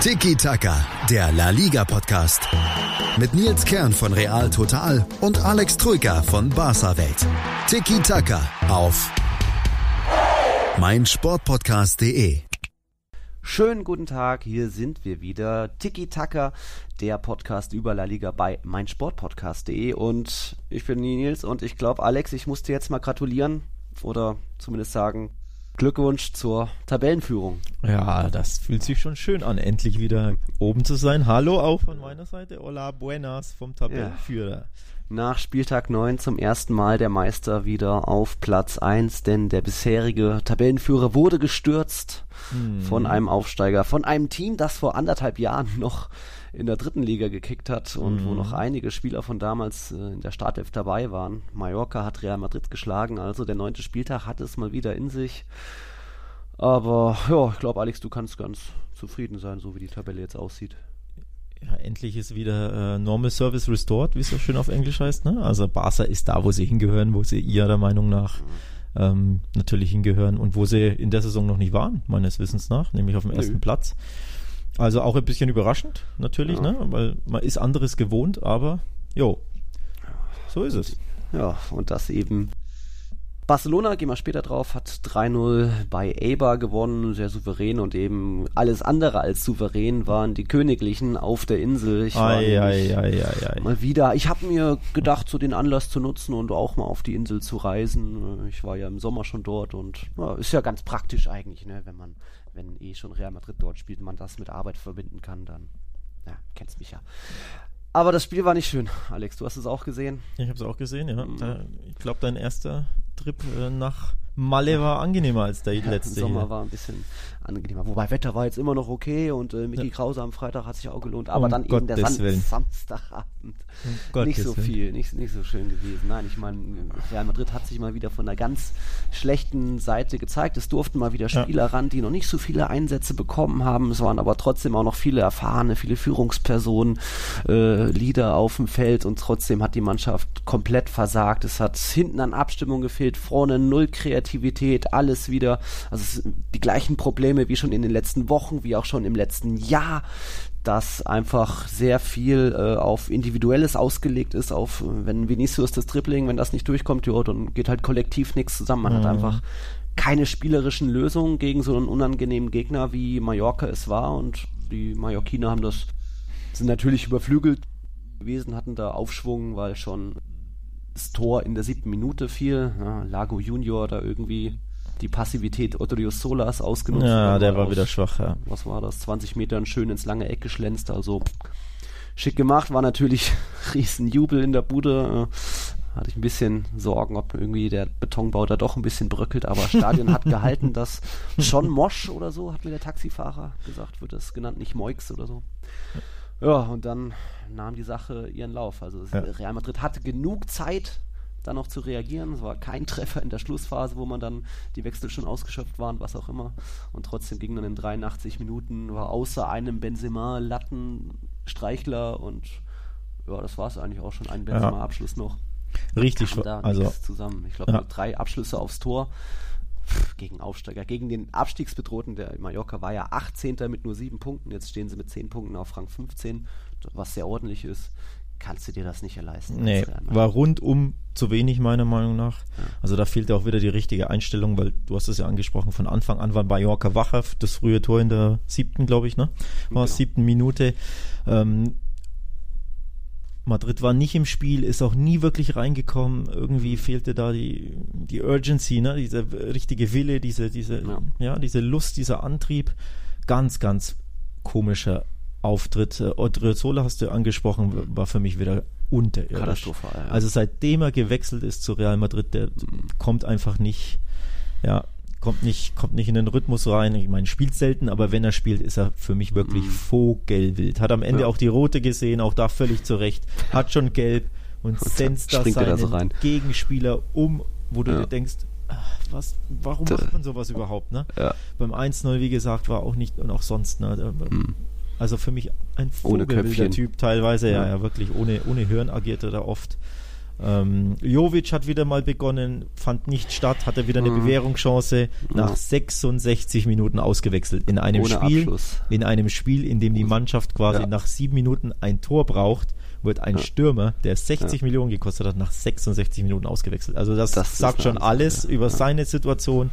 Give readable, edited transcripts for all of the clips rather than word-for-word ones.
Tiki Taka, der La Liga Podcast. Mit Nils Kern von Real Total und Alex Troika von Barca Welt. Tiki Taka auf meinsportpodcast.de. Schönen guten Tag, hier sind wir wieder. Tiki Taka, der Podcast über La Liga bei meinsportpodcast.de. Und ich bin Nils und ich glaube, Alex, ich muss dir jetzt mal gratulieren oder zumindest sagen, Glückwunsch zur Tabellenführung. Ja, das fühlt sich schon schön an, endlich wieder oben zu sein. Hallo auch von meiner Seite. Hola, buenas vom Tabellenführer. Ja. Nach Spieltag 9 zum ersten Mal der Meister wieder auf Platz 1, denn der bisherige Tabellenführer wurde gestürzt von einem Aufsteiger, von einem Team, das vor 1,5 Jahren noch in der dritten Liga gekickt hat und wo noch einige Spieler von damals in der Startelf dabei waren. Mallorca hat Real Madrid geschlagen, also der 9. Spieltag hat es mal wieder in sich. Aber ja, ich glaube, Alex, du kannst ganz zufrieden sein, so wie die Tabelle jetzt aussieht. Ja, endlich ist wieder Normal Service Restored, wie es so schön auf Englisch heißt. Ne? Also Barca ist da, wo sie hingehören, wo sie ihrer Meinung nach natürlich hingehören und wo sie in der Saison noch nicht waren, meines Wissens nach, nämlich auf dem ersten Platz. Also auch ein bisschen überraschend, natürlich, ne? Weil man ist anderes gewohnt, aber jo, so ist es. Ja, und das eben Barcelona, gehen wir später drauf, hat 3-0 bei Eibar gewonnen, sehr souverän und eben alles andere als souverän waren die Königlichen auf der Insel. Ich war mal wieder, ich habe mir gedacht, so den Anlass zu nutzen und auch mal auf die Insel zu reisen. Ich war ja im Sommer schon dort und ja, ist ja ganz praktisch eigentlich, ne, wenn schon Real Madrid dort spielt, man das mit Arbeit verbinden kann, dann, ja, kennst mich ja. Aber das Spiel war nicht schön. Alex, du hast es auch gesehen? Ich habe es auch gesehen, ja. Ich glaube, dein erster Trip nach Malle war angenehmer als der letzte. Der Sommer war ein bisschen angenehmer. Wobei Wetter war jetzt immer noch okay und Micky Krause am Freitag hat sich auch gelohnt. Aber dann eben der Samstagabend nicht so viel, nicht so schön gewesen. Nein, ich meine, Real Madrid hat sich mal wieder von einer ganz schlechten Seite gezeigt. Es durften mal wieder Spieler ran, die noch nicht so viele Einsätze bekommen haben. Es waren aber trotzdem auch noch viele erfahrene, viele Führungspersonen, Leader auf dem Feld und trotzdem hat die Mannschaft komplett versagt. Es hat hinten an Abstimmung gefehlt, vorne null Kreativität, alles wieder, also die gleichen Probleme wie schon in den letzten Wochen, wie auch schon im letzten Jahr, dass einfach sehr viel auf Individuelles ausgelegt ist, auf, wenn Vinicius das Dribbling, wenn das nicht durchkommt, ja, dann geht halt kollektiv nichts zusammen. Man hat einfach keine spielerischen Lösungen gegen so einen unangenehmen Gegner, wie Mallorca es war, und die Mallorquiner sind natürlich überflügelt gewesen, hatten da Aufschwung, weil schon das Tor in der 7. Minute fiel. Ja, Lago Junior da irgendwie die Passivität Odriozolas ausgenutzt. Ja, der war wieder schwach, ja. Was war das? 20 Metern schön ins lange Eck geschlänzt, also schick gemacht, war natürlich riesen Jubel in der Bude. Hatte ich ein bisschen Sorgen, ob irgendwie der Betonbau da doch ein bisschen bröckelt, aber Stadion hat gehalten, dass schon Mosch oder so, hat mir der Taxifahrer gesagt, wird das genannt, nicht Moix oder so. Ja, und dann nahm die Sache ihren Lauf. Also Real Madrid hatte genug Zeit, dann noch zu reagieren. Es war kein Treffer in der Schlussphase, wo man dann die Wechsel schon ausgeschöpft waren, was auch immer. Und trotzdem ging dann in 83 Minuten, war außer einem Benzema, Latten, Streichler und ja, das war es eigentlich auch schon, ein Benzema-Abschluss noch. Richtig, also zusammen. Ich glaube, 3 Abschlüsse aufs Tor. Gegen Aufsteiger, gegen den Abstiegsbedrohten, der Mallorca war ja 18. mit nur 7 Punkten, jetzt stehen sie mit 10 Punkten auf Rang 15, was sehr ordentlich ist. Kannst du dir das nicht leisten? Nee, war rundum zu wenig meiner Meinung nach. Ja. Also da fehlte auch wieder die richtige Einstellung, weil du hast es ja angesprochen, von Anfang an war Mallorca wacher, das frühe Tor in der 7., glaube ich, ne? War 7. Minute. Madrid war nicht im Spiel, ist auch nie wirklich reingekommen. Irgendwie fehlte da die Urgency, ne? Dieser richtige Wille, diese Lust, dieser Antrieb. Ganz, ganz komischer Auftritt. Odriozola hast du angesprochen, war für mich wieder unterirdisch. Katastrophal, ja. Also seitdem er gewechselt ist zu Real Madrid, der kommt einfach nicht, kommt nicht in den Rhythmus rein. Ich meine, spielt selten, aber wenn er spielt, ist er für mich wirklich vogelwild. Hat am Ende auch die rote gesehen, auch da völlig zurecht. Hat schon gelb und senzt da seinen Gegenspieler um, wo du dir denkst, warum macht man sowas überhaupt, ne? Ja. Beim 1-0, wie gesagt, war auch nicht, und auch sonst, ne? Also für mich ein vogelwilder Typ teilweise, ja, wirklich ohne Hirn agiert er da oft. Jovic hat wieder mal begonnen, fand nicht statt, hatte wieder eine Bewährungschance, nach 66 Minuten ausgewechselt. In einem Spiel, in dem die Mannschaft quasi nach 7 Minuten ein Tor braucht, wird ein Stürmer, der 60 Millionen gekostet hat, nach 66 Minuten ausgewechselt. Also das sagt schon alles über seine Situation.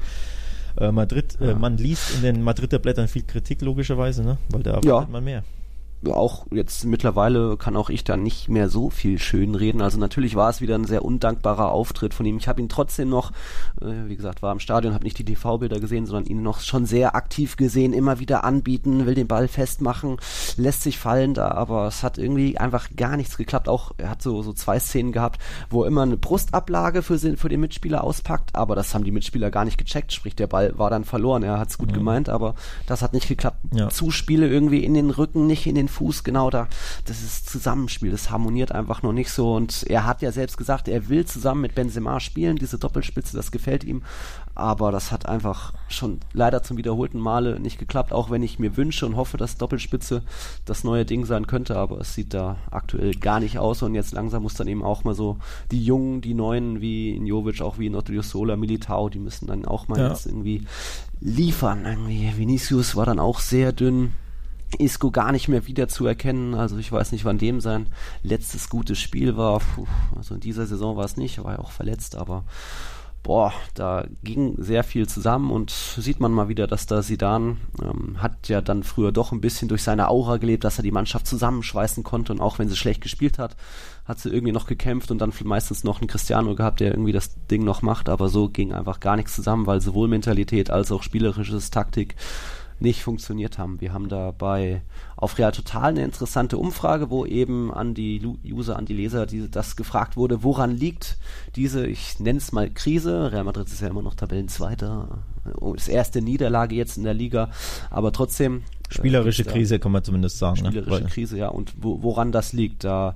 Man liest in den Madrider Blättern viel Kritik, logischerweise, ne? Weil da erwartet man mehr. Auch jetzt mittlerweile kann auch ich da nicht mehr so viel schön reden. Also natürlich war es wieder ein sehr undankbarer Auftritt von ihm. Ich habe ihn trotzdem noch, wie gesagt, war im Stadion, habe nicht die TV-Bilder gesehen, sondern ihn noch schon sehr aktiv gesehen, immer wieder anbieten, will den Ball festmachen, lässt sich fallen da, aber es hat irgendwie einfach gar nichts geklappt. Auch er hat so 2 Szenen gehabt, wo er immer eine Brustablage für den Mitspieler auspackt, aber das haben die Mitspieler gar nicht gecheckt, sprich der Ball war dann verloren. Er hat es gut gemeint, aber das hat nicht geklappt. Zuspiele irgendwie in den Rücken, nicht in den Fuß, genau da, das ist Zusammenspiel, das harmoniert einfach noch nicht so und er hat ja selbst gesagt, er will zusammen mit Benzema spielen, diese Doppelspitze, das gefällt ihm, aber das hat einfach schon leider zum wiederholten Male nicht geklappt, auch wenn ich mir wünsche und hoffe, dass Doppelspitze das neue Ding sein könnte, aber es sieht da aktuell gar nicht aus und jetzt langsam muss dann eben auch mal so die Jungen, die Neuen wie in Jovic, auch wie in Odriozola, Militao, die müssen dann auch mal jetzt irgendwie liefern, irgendwie. Vinicius war dann auch sehr dünn, Isco gar nicht mehr wieder zu erkennen, also ich weiß nicht, wann dem sein letztes gutes Spiel war, also in dieser Saison war es nicht, er war ja auch verletzt, aber da ging sehr viel zusammen und sieht man mal wieder, dass da Zidane hat ja dann früher doch ein bisschen durch seine Aura gelebt, dass er die Mannschaft zusammenschweißen konnte und auch wenn sie schlecht gespielt hat sie irgendwie noch gekämpft und dann meistens noch einen Cristiano gehabt, der irgendwie das Ding noch macht, aber so ging einfach gar nichts zusammen, weil sowohl Mentalität als auch spielerisches Taktik nicht funktioniert haben. Wir haben dabei auf Real Total eine interessante Umfrage, wo eben an die User, an die Leser das gefragt wurde, woran liegt diese, ich nenne es mal Krise, Real Madrid ist ja immer noch Tabellenzweiter, das erste Niederlage jetzt in der Liga, aber trotzdem spielerische Krise kann man zumindest sagen. Spielerische Krise, ja. Und woran das liegt, da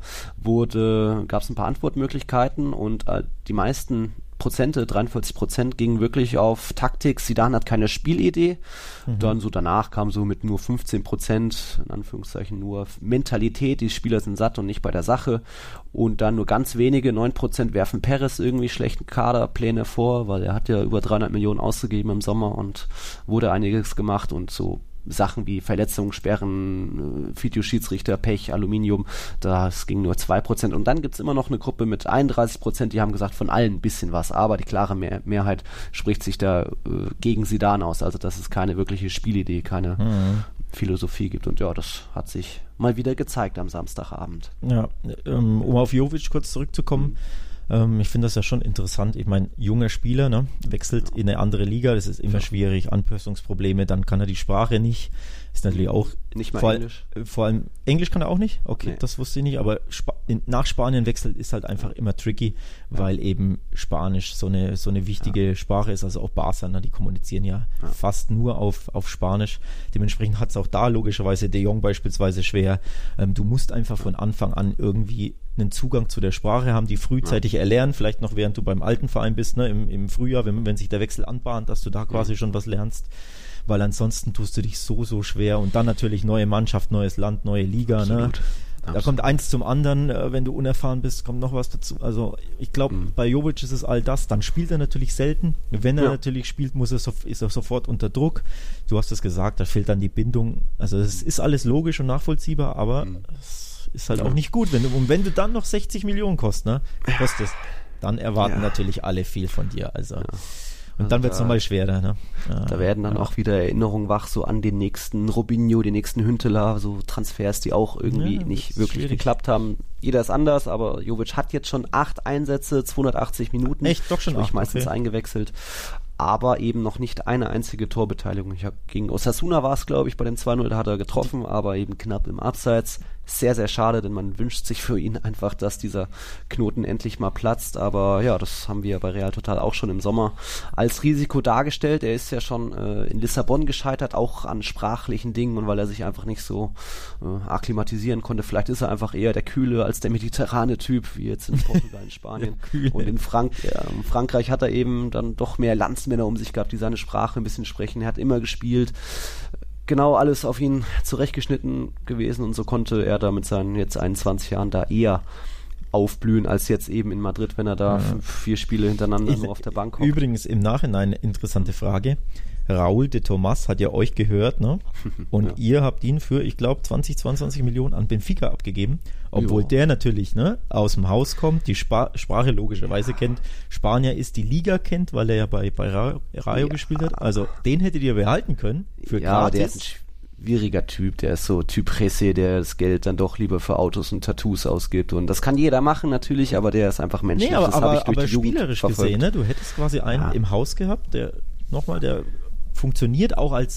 gab es ein paar Antwortmöglichkeiten und die meisten Prozente, 43% gingen wirklich auf Taktik. Zidane hat keine Spielidee. Dann so danach kam so mit nur 15%, in Anführungszeichen nur Mentalität. Die Spieler sind satt und nicht bei der Sache. Und dann nur ganz wenige, 9% werfen Perez irgendwie schlechten Kaderpläne vor, weil er hat ja über 300 Millionen ausgegeben im Sommer und wurde einiges gemacht und so Sachen wie Verletzungen, Sperren, Videoschiedsrichter, Pech, Aluminium, das ging nur 2%. Und dann gibt's immer noch eine Gruppe mit 31%, die haben gesagt, von allen ein bisschen was, aber die klare Mehrheit spricht sich da gegen Zidane aus, also dass es keine wirkliche Spielidee, keine Philosophie gibt. Und ja, das hat sich mal wieder gezeigt am Samstagabend. Ja, um auf Jovic kurz zurückzukommen, ich finde das ja schon interessant. Ich meine, junger Spieler, ne, wechselt in eine andere Liga, das ist immer schwierig, Anpassungsprobleme, dann kann er die Sprache nicht, ist natürlich auch nicht mal Englisch. Vor allem Englisch kann er auch nicht? Okay, nee. Das wusste ich nicht, aber nach Spanien wechselt ist halt einfach immer tricky, weil eben Spanisch so eine wichtige Sprache ist, also auch Barca, ne, die kommunizieren ja fast nur auf Spanisch. Dementsprechend hat es auch da logischerweise De Jong beispielsweise schwer. Du musst einfach von Anfang an irgendwie einen Zugang zu der Sprache haben, die frühzeitig erlernen, vielleicht noch während du beim alten Verein bist, ne, im Frühjahr, wenn sich der Wechsel anbahnt, dass du da quasi schon was lernst, weil ansonsten tust du dich so schwer und dann natürlich neue Mannschaft, neues Land, neue Liga, Absolut. Ne? Da kommt eins zum anderen, wenn du unerfahren bist, kommt noch was dazu. Also ich glaube, bei Jovic ist es all das, dann spielt er natürlich selten, wenn er natürlich spielt, ist er sofort unter Druck. Du hast es gesagt, da fehlt dann die Bindung, also es ist alles logisch und nachvollziehbar, aber es ist halt auch nicht gut, wenn du dann noch 60 Millionen kostest, dann erwarten natürlich alle viel von dir, also und dann wird es nochmal schwerer. Ne? Da werden dann auch wieder Erinnerungen wach, so an den nächsten Robinho, den nächsten Hünteler, so Transfers, die auch irgendwie nicht wirklich geklappt haben. Jeder ist anders, aber Jovic hat jetzt schon 8 Einsätze, 280 Minuten. Echt? Doch schon 8, meistens eingewechselt. Aber eben noch nicht eine einzige Torbeteiligung. Gegen Osasuna war es, glaube ich, bei dem 2-0, da hat er getroffen, aber eben knapp im Abseits. Sehr, sehr schade, denn man wünscht sich für ihn einfach, dass dieser Knoten endlich mal platzt. Aber ja, das haben wir bei Real Total auch schon im Sommer als Risiko dargestellt. Er ist ja schon in Lissabon gescheitert, auch an sprachlichen Dingen und weil er sich einfach nicht so akklimatisieren konnte. Vielleicht ist er einfach eher der kühle als der mediterrane Typ, wie jetzt in Portugal, in Spanien. Und in Frankreich hat er eben dann doch mehr Landsmänner um sich gehabt, die seine Sprache ein bisschen sprechen. Er hat immer gespielt. Genau alles auf ihn zurechtgeschnitten gewesen und so konnte er da mit seinen jetzt 21 Jahren da eher aufblühen, als jetzt eben in Madrid, wenn er da 4 Spiele hintereinander nur auf der Bank hockt. Übrigens im Nachhinein eine interessante Frage. Raúl de Tomás hat ja euch gehört, ne? Und ihr habt ihn für, ich glaube, 22 Millionen an Benfica abgegeben, obwohl der natürlich, ne, aus dem Haus kommt, die Sprache logischerweise kennt, Spanier ist, die Liga kennt, weil er ja bei Rayo gespielt hat. Also den hättet ihr behalten können für gratis. Der ist ein schwieriger Typ, der ist so Typ Presse, der das Geld dann doch lieber für Autos und Tattoos ausgibt. Und das kann jeder machen natürlich, aber der ist einfach menschlich. Nee, aber spielerisch gesehen, ne? Du hättest quasi einen im Haus gehabt, der funktioniert auch als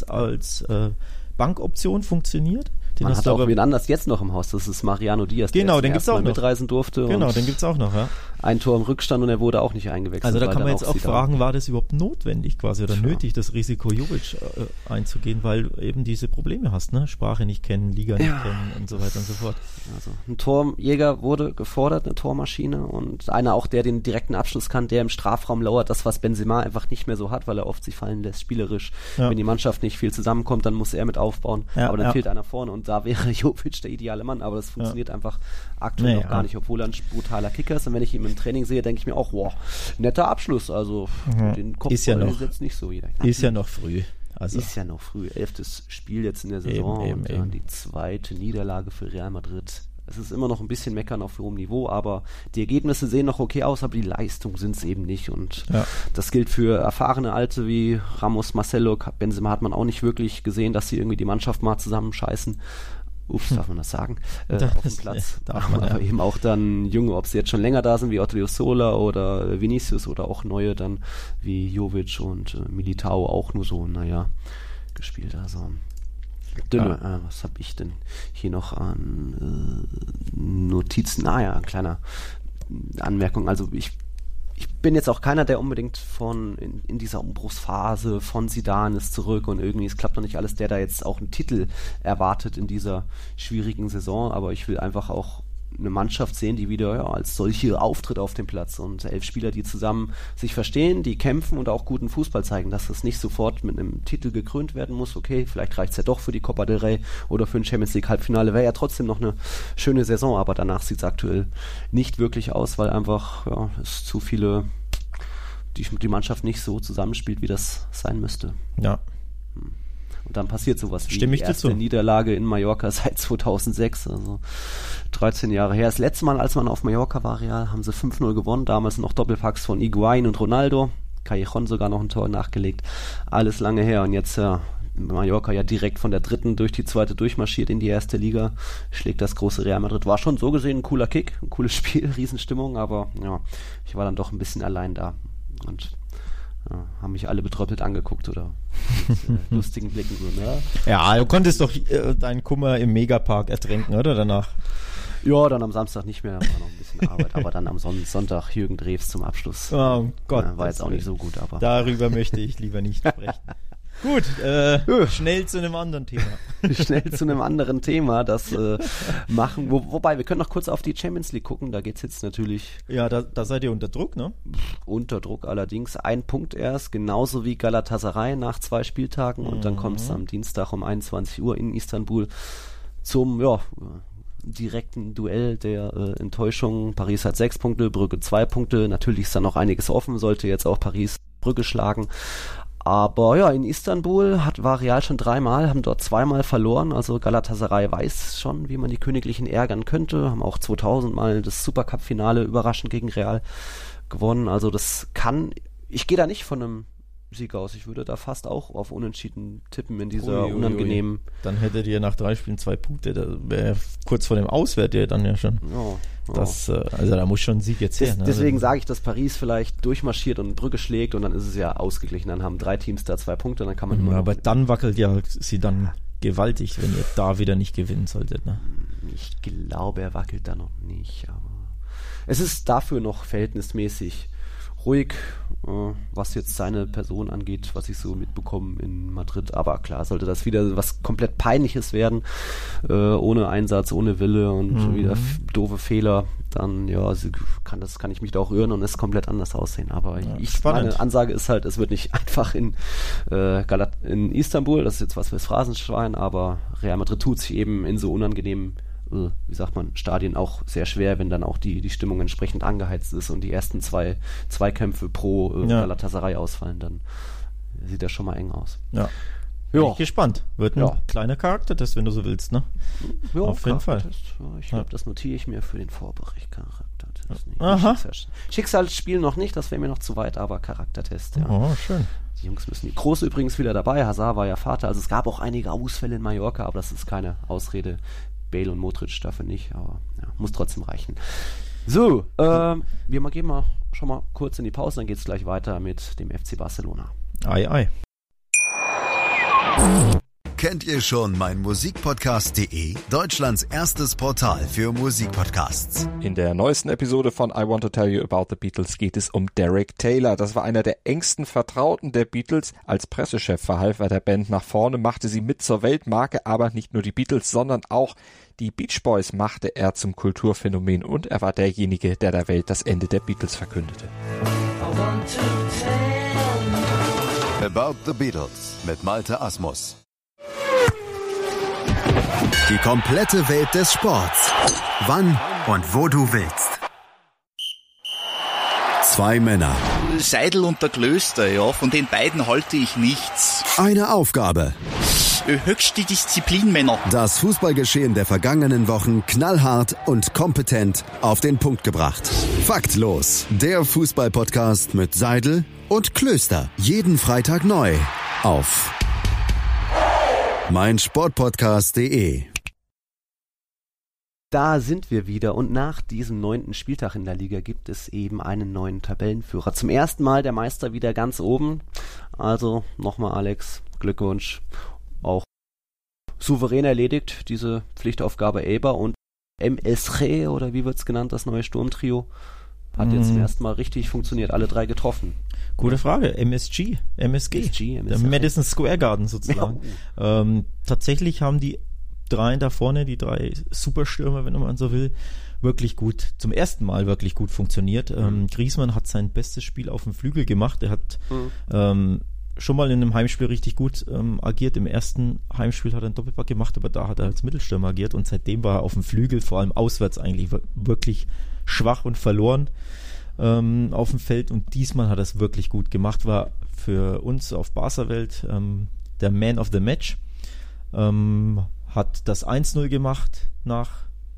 Bankoption funktioniert. Man hat auch wen anders jetzt noch im Haus, das ist Mariano Diaz, der den gibt's auch noch. Mitreisen durfte. Genau, den gibt's auch noch, ja. Ein Tor im Rückstand und er wurde auch nicht eingewechselt. Also da kann man jetzt auch fragen, war das überhaupt notwendig quasi oder nötig, das Risiko Jovic einzugehen, weil eben diese Probleme hast, ne? Sprache nicht kennen, Liga nicht kennen und so weiter und so fort. Also ein Torjäger wurde gefordert, eine Tormaschine und einer auch, der den direkten Abschluss kann, der im Strafraum lauert, das was Benzema einfach nicht mehr so hat, weil er oft sich fallen lässt, spielerisch. Ja. Wenn die Mannschaft nicht viel zusammenkommt, dann muss er mit aufbauen, aber dann fehlt einer vorne und da wäre Jovic der ideale Mann, aber das funktioniert einfach aktuell noch gar nicht, obwohl er ein brutaler Kicker ist und wenn ich ihn im Training sehe, denke ich mir auch, wow, netter Abschluss, also den Kopf ist jetzt nicht so jeder. Ist ja noch früh. Also ist ja noch früh, 11. Spiel jetzt in der Saison und dann die 2. Niederlage für Real Madrid. Es ist immer noch ein bisschen meckern auf hohem Niveau, aber die Ergebnisse sehen noch okay aus, aber die Leistung sind es eben nicht und das gilt für erfahrene Alte wie Ramos, Marcelo, Benzema hat man auch nicht wirklich gesehen, dass sie irgendwie die Mannschaft mal zusammenscheißen. Ups, darf man das sagen? Auf dem Platz. Aber eben auch dann Junge, ob sie jetzt schon länger da sind, wie Odriozola oder Vinicius oder auch neue dann wie Jovic und Militao auch nur so, gespielt. Also dünne. Was habe ich denn hier noch an Notizen? Eine kleine Anmerkung. Also ich bin jetzt auch keiner, der unbedingt in dieser Umbruchsphase von Zidane ist zurück und irgendwie, es klappt noch nicht alles, der da jetzt auch einen Titel erwartet in dieser schwierigen Saison, aber ich will einfach auch eine Mannschaft sehen, die wieder als solche auftritt auf dem Platz und 11 Spieler, die zusammen sich verstehen, die kämpfen und auch guten Fußball zeigen, dass das nicht sofort mit einem Titel gekrönt werden muss. Okay, vielleicht reicht es ja doch für die Copa del Rey oder für ein Champions League Halbfinale, wäre ja trotzdem noch eine schöne Saison, aber danach sieht es aktuell nicht wirklich aus, weil einfach es zu viele, die Mannschaft nicht so zusammenspielt, wie das sein müsste. Ja. Und dann passiert sowas wie die erste Niederlage in Mallorca seit 2006, also 13 Jahre her. Das letzte Mal, als man auf Mallorca war, Real, haben sie 5-0 gewonnen, damals noch Doppelpacks von Higuaín und Ronaldo, Callejon sogar noch ein Tor nachgelegt, alles lange her und jetzt Mallorca ja direkt von der 3. durch die 2. durchmarschiert in die 1. Liga, schlägt das große Real Madrid. War schon so gesehen ein cooler Kick, ein cooles Spiel, Riesenstimmung, aber ich war dann doch ein bisschen allein da und haben mich alle betröppelt angeguckt oder mit lustigen Blicken so, ne? Ja, du konntest doch deinen Kummer im Megapark ertränken, oder danach? Ja, dann am Samstag nicht mehr, da war noch ein bisschen Arbeit, aber dann am Sonntag Jürgen Drews zum Abschluss. Oh Gott. War jetzt auch nicht so gut, aber. Darüber möchte ich lieber nicht sprechen. Gut, schnell zu einem anderen Thema. Schnell zu einem anderen Thema, das machen, wobei, wir können noch kurz auf die Champions League gucken, da geht's jetzt natürlich... Ja, da seid ihr unter Druck, ne? Unter Druck allerdings, 1 Punkt erst, genauso wie Galatasaray nach 2 Spieltagen und dann kommt es am Dienstag um 21 Uhr in Istanbul zum, direkten Duell der Enttäuschung. Paris hat 6 Punkte, Brügge 2 Punkte, natürlich ist da noch einiges offen, sollte jetzt auch Paris Brügge schlagen. Aber in Istanbul war Real schon 3-mal, haben dort 2-mal verloren, also Galatasaray weiß schon, wie man die Königlichen ärgern könnte, haben auch 2000 Mal das Supercup-Finale überraschend gegen Real gewonnen, also ich gehe da nicht von einem Sieg aus, ich würde da fast auch auf Unentschieden tippen in dieser unangenehmen... Dann hättet ihr nach 3 Spielen 2 Punkte, da wäre kurz vor dem Auswärts ihr dann ja schon. Also da muss schon ein Sieg jetzt her. Deswegen sage ich, dass Paris vielleicht durchmarschiert und Brügge schlägt und dann ist es ja ausgeglichen. Dann haben 3 Teams da 2 Punkte und dann kann man immer. Aber dann wackelt sie dann gewaltig, wenn ihr da wieder nicht gewinnen solltet. Ne? Ich glaube, er wackelt da noch nicht, aber es ist dafür noch verhältnismäßig ruhig, was jetzt seine Person angeht, was ich so mitbekomme in Madrid. Aber klar, sollte das wieder was komplett Peinliches werden, ohne Einsatz, ohne Wille und wieder doofe Fehler, dann kann ich mich da auch irren und es komplett anders aussehen. Aber meine Ansage ist halt, es wird nicht einfach in Istanbul, das ist jetzt was fürs Phrasenschwein, aber Real Madrid tut sich eben in so unangenehmen wie sagt man, Stadien auch sehr schwer, wenn dann auch die Stimmung entsprechend angeheizt ist und die ersten zwei Kämpfe pro Galatasaray ausfallen, dann sieht das schon mal eng aus. Ja. Bin ich gespannt. Wird ein kleiner Charaktertest, wenn du so willst, ne? Ja, auf jeden Fall. Ich glaube, das notiere ich mir für den Vorbericht. Charaktertest. Aha. Schicksalsspiel noch nicht, das wäre mir noch zu weit, aber Charaktertest, ja. Oh, schön. Die Jungs müssen. Die Große übrigens wieder dabei. Hazard war ja Vater. Also es gab auch einige Ausfälle in Mallorca, aber das ist keine Ausrede. Bale und Modric dafür nicht, aber muss trotzdem reichen. So, wir gehen mal schon mal kurz in die Pause, dann geht es gleich weiter mit dem FC Barcelona. Ei. Kennt ihr schon meinmusikpodcast.de? Deutschlands erstes Portal für Musikpodcasts. In der neuesten Episode von I Want to Tell You About the Beatles geht es um Derek Taylor. Das war einer der engsten Vertrauten der Beatles. Als Pressechef verhalf er der Band nach vorne, machte sie mit zur Weltmarke, aber nicht nur die Beatles, sondern auch die Beach Boys machte er zum Kulturphänomen und er war derjenige, der der Welt das Ende der Beatles verkündete. I want to tell About the Beatles mit Malte Asmus. Die komplette Welt des Sports. Wann und wo du willst. Zwei Männer. Seidel und der Klöster, ja, von den beiden halte ich nichts. Eine Aufgabe. Höchste Disziplin, Männer. Das Fußballgeschehen der vergangenen Wochen knallhart und kompetent auf den Punkt gebracht. Faktlos. Der Fußball-Podcast mit Seidel und Klöster. Jeden Freitag neu auf meinsportpodcast.de. Da sind wir wieder und nach diesem 9. Spieltag in der Liga gibt es eben einen neuen Tabellenführer. Zum ersten Mal der Meister wieder ganz oben. Also nochmal Alex, Glückwunsch. Auch souverän erledigt, diese Pflichtaufgabe Eber und MSG, oder wie wird's genannt, das neue Sturmtrio, hat jetzt zum ersten Mal richtig funktioniert, alle drei getroffen. Gute Frage, MSG. Der Madison Square Garden sozusagen. Ja. Tatsächlich haben die drei da vorne, die drei Superstürmer, wenn man so will, zum ersten Mal wirklich gut funktioniert. Griezmann hat sein bestes Spiel auf dem Flügel gemacht. Er hat schon mal in einem Heimspiel richtig gut agiert. Im ersten Heimspiel hat er einen Doppelpack gemacht, aber da hat er als Mittelstürmer agiert und seitdem war er auf dem Flügel, vor allem auswärts eigentlich wirklich schwach und verloren auf dem Feld und diesmal hat er es wirklich gut gemacht, war für uns auf Barca-Welt der Man of the Match, hat das 1-0 gemacht nach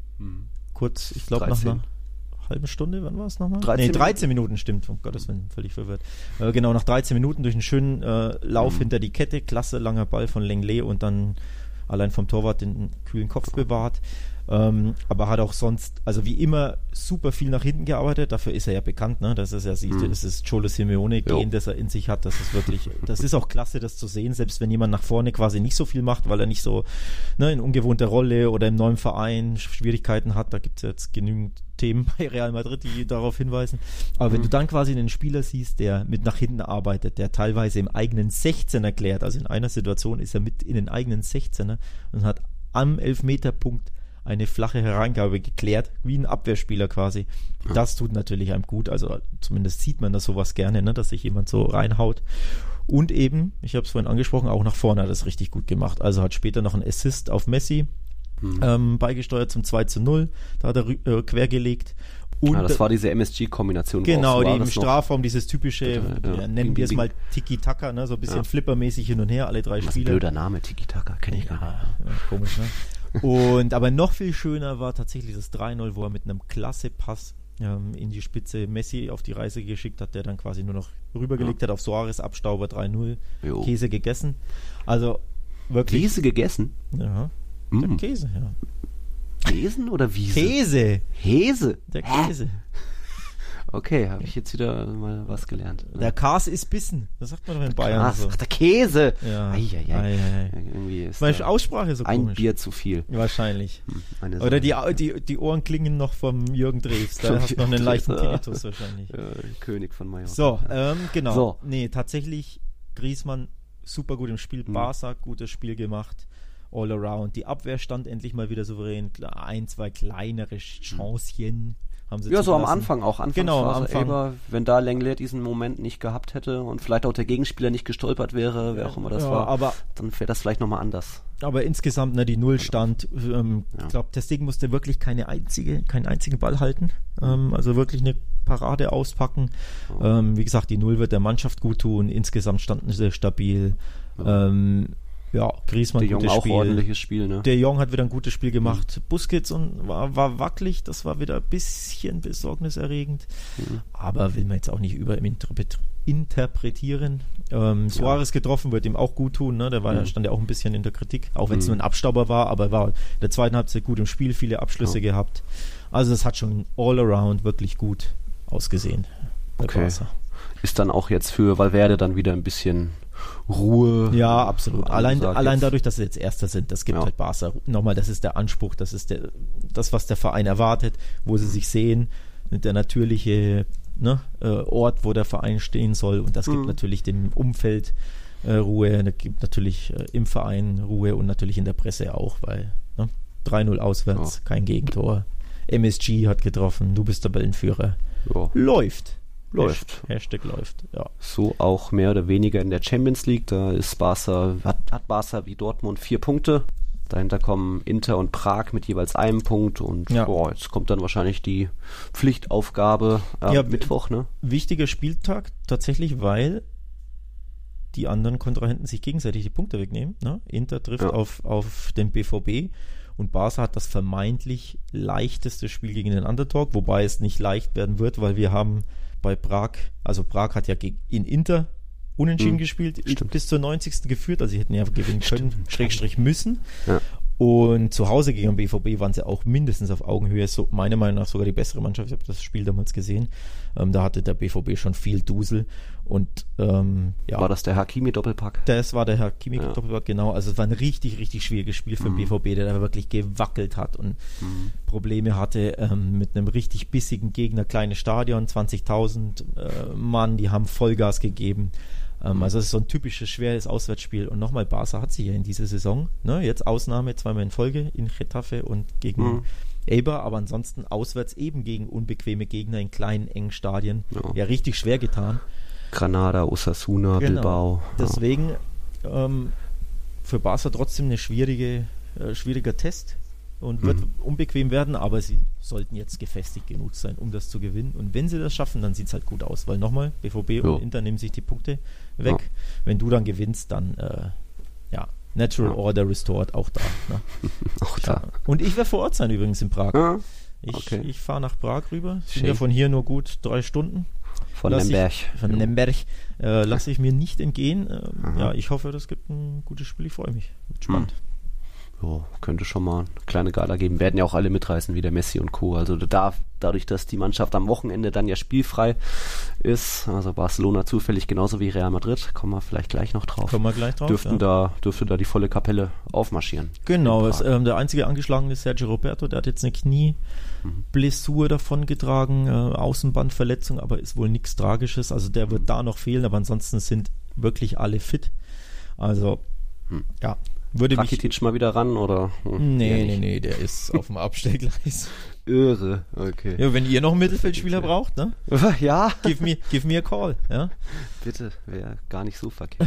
kurz, ich glaube nach einer halben Stunde, wann war es nochmal? 13 Minuten, stimmt, um Gottes Willen, völlig verwirrt. Genau, nach 13 Minuten durch einen schönen Lauf hinter die Kette, klasse, langer Ball von Lenglet und dann allein vom Torwart den kühlen Kopf bewahrt. Aber hat auch sonst, also wie immer, super viel nach hinten gearbeitet. Dafür ist er ja bekannt, ne? Das ist ja, das ist Cholo Simeone-Gen, das er in sich hat. Das ist wirklich, das ist auch klasse, das zu sehen, selbst wenn jemand nach vorne quasi nicht so viel macht, weil er nicht so in ungewohnter Rolle oder im neuen Verein Schwierigkeiten hat. Da gibt es jetzt genügend Themen bei Real Madrid, die darauf hinweisen. Aber wenn du dann quasi einen Spieler siehst, der mit nach hinten arbeitet, der teilweise im eigenen 16er klärt, also in einer Situation ist er mit in den eigenen 16er und hat am Elfmeterpunkt eine flache Hereingabe geklärt, wie ein Abwehrspieler quasi. Das tut natürlich einem gut, also zumindest sieht man das sowas gerne, ne, dass sich jemand so reinhaut. Und eben, ich habe es vorhin angesprochen, auch nach vorne hat er es richtig gut gemacht. Also hat später noch einen Assist auf Messi beigesteuert zum 2-0, da hat er quergelegt. Und das war diese MSG-Kombination. Genau, die im Strafraum, dieses typische, nennen wir es mal Tiki-Taka, ne, so ein bisschen flippermäßig hin und her, alle drei Spieler. Ein blöder Name, Tiki-Taka, kenne ich gar nicht. Ja, komisch, ne? Und aber noch viel schöner war tatsächlich das 3-0, wo er mit einem klasse Pass in die Spitze Messi auf die Reise geschickt hat, der dann quasi nur noch rübergelegt hat auf Suarez, Abstauber 3-0, Käse gegessen. Also wirklich. Käse gegessen? Ja. Käse, ja. Käsen oder Wiese? Käse. Käse? Der Käse. Okay, habe ich jetzt wieder mal was gelernt. Der Kas ist Bissen. Das sagt man doch in Bayern so. Ach, der Käse. Ja. Irgendwie ist meine Aussprache so ein komisch. Bier zu viel. Wahrscheinlich. Oder die Ohren klingen noch vom Jürgen Drews. Da hast du noch einen leichten Tinnitus wahrscheinlich. König von Mallorca. So, genau. So. Nee, tatsächlich Griezmann super gut im Spiel. Barca, gutes Spiel gemacht. All around. Die Abwehr stand endlich mal wieder souverän. Ein, zwei kleinere Chancen haben sie so am Anfang auch. Genau, am Anfang. Aber wenn da Lenglet diesen Moment nicht gehabt hätte und vielleicht auch der Gegenspieler nicht gestolpert wäre, wer auch immer das war, aber dann wäre das vielleicht nochmal anders. Aber insgesamt, die Null stand. Ich glaube, Ter Stegen musste wirklich keinen einzigen Ball halten. Also wirklich eine Parade auspacken. Wie gesagt, die Null wird der Mannschaft gut tun. Insgesamt standen sie stabil. Griezmann, De Jong gutes auch Spiel. Ordentliches Spiel, ne? De Jong hat wieder ein gutes Spiel gemacht. Busquets war wackelig, das war wieder ein bisschen besorgniserregend. Aber will man jetzt auch nicht überinterpretieren. Suarez getroffen, wird ihm auch gut tun, ne? Der stand ja auch ein bisschen in der Kritik, auch wenn es nur ein Abstauber war, aber er war in der zweiten Halbzeit gut im Spiel, viele Abschlüsse gehabt. Also das hat schon all around wirklich gut ausgesehen bei Barca. Ist dann auch jetzt für Valverde dann wieder ein bisschen Ruhe. Ja, absolut. Allein dadurch, dass sie jetzt Erster sind, das gibt halt Barca. Nochmal, das ist der Anspruch, das ist das, was der Verein erwartet, wo sie sich sehen, der natürliche Ort, wo der Verein stehen soll. Und das gibt natürlich dem Umfeld Ruhe, das gibt natürlich im Verein Ruhe und natürlich in der Presse auch, weil 3-0 auswärts, kein Gegentor. MSG hat getroffen, du bist Tabellenführer. Läuft. Hashtag läuft, ja. So auch mehr oder weniger in der Champions League. Da ist Barca, hat Barca wie Dortmund 4 Punkte. Dahinter kommen Inter und Prag mit jeweils einem Punkt. Und jetzt kommt dann wahrscheinlich die Pflichtaufgabe Mittwoch, ne? Wichtiger Spieltag tatsächlich, weil die anderen Kontrahenten sich gegenseitig die Punkte wegnehmen. Ne? Inter trifft auf den BVB. Und Barca hat das vermeintlich leichteste Spiel gegen den Underdog, wobei es nicht leicht werden wird, weil wir haben bei Prag, also Prag hat ja in Inter unentschieden gespielt, bis zur 90. geführt, also sie hätten ja gewinnen können, / müssen. Ja. Und zu Hause gegen den BVB waren sie auch mindestens auf Augenhöhe, so meiner Meinung nach sogar die bessere Mannschaft. Ich habe das Spiel damals gesehen. Da hatte der BVB schon viel Dusel. Und war das der Hakimi-Doppelpack? Das war der Hakimi-Doppelpack, genau. Also es war ein richtig, richtig schwieriges Spiel für den BVB, der da wirklich gewackelt hat und Probleme hatte mit einem richtig bissigen Gegner, kleines Stadion, 20.000 Mann, die haben Vollgas gegeben. Also es ist so ein typisches, schweres Auswärtsspiel. Und nochmal, Barca hat sie ja in dieser Saison, jetzt Ausnahme, 2-mal in Folge in Getafe und gegen Eibar, aber ansonsten auswärts eben gegen unbequeme Gegner in kleinen, engen Stadien. Ja, richtig schwer getan. Granada, Osasuna, Bilbao. Deswegen für Barca trotzdem eine schwieriger Test und wird unbequem werden, aber sie sollten jetzt gefestigt genug sein, um das zu gewinnen. Und wenn sie das schaffen, dann sieht es halt gut aus, weil nochmal, BVB und Inter nehmen sich die Punkte weg. Ja. Wenn du dann gewinnst, dann Natural Order restored, auch da. Ne? Auch da. Und ich werde vor Ort sein übrigens in Prag. Ja. Ich fahre nach Prag rüber. Sind ja von hier nur gut 3 Stunden. Von Lemberg. Lasse ich mir nicht entgehen. Ich hoffe, das gibt ein gutes Spiel. Ich freue mich. Wird spannend. Könnte schon mal eine kleine Gala geben. Werden ja auch alle mitreißen, wie der Messi und Co. Also dadurch, dass die Mannschaft am Wochenende dann ja spielfrei ist, also Barcelona zufällig genauso wie Real Madrid, kommen wir vielleicht gleich noch drauf. Dürfte da die volle Kapelle aufmarschieren. Genau, der einzige angeschlagene ist Sergio Roberto, der hat jetzt eine Knieblessur davongetragen, Außenbandverletzung, aber ist wohl nichts Tragisches, also der wird da noch fehlen, aber ansonsten sind wirklich alle fit. Also, Rakitic mal wieder ran, oder? Nee, der ist auf dem Abstellgleis. Irre, okay. Ja, wenn ihr noch einen Mittelfeldspieler braucht, ne? Ja. Give me a call, ja? Bitte, wäre gar nicht so verkehrt.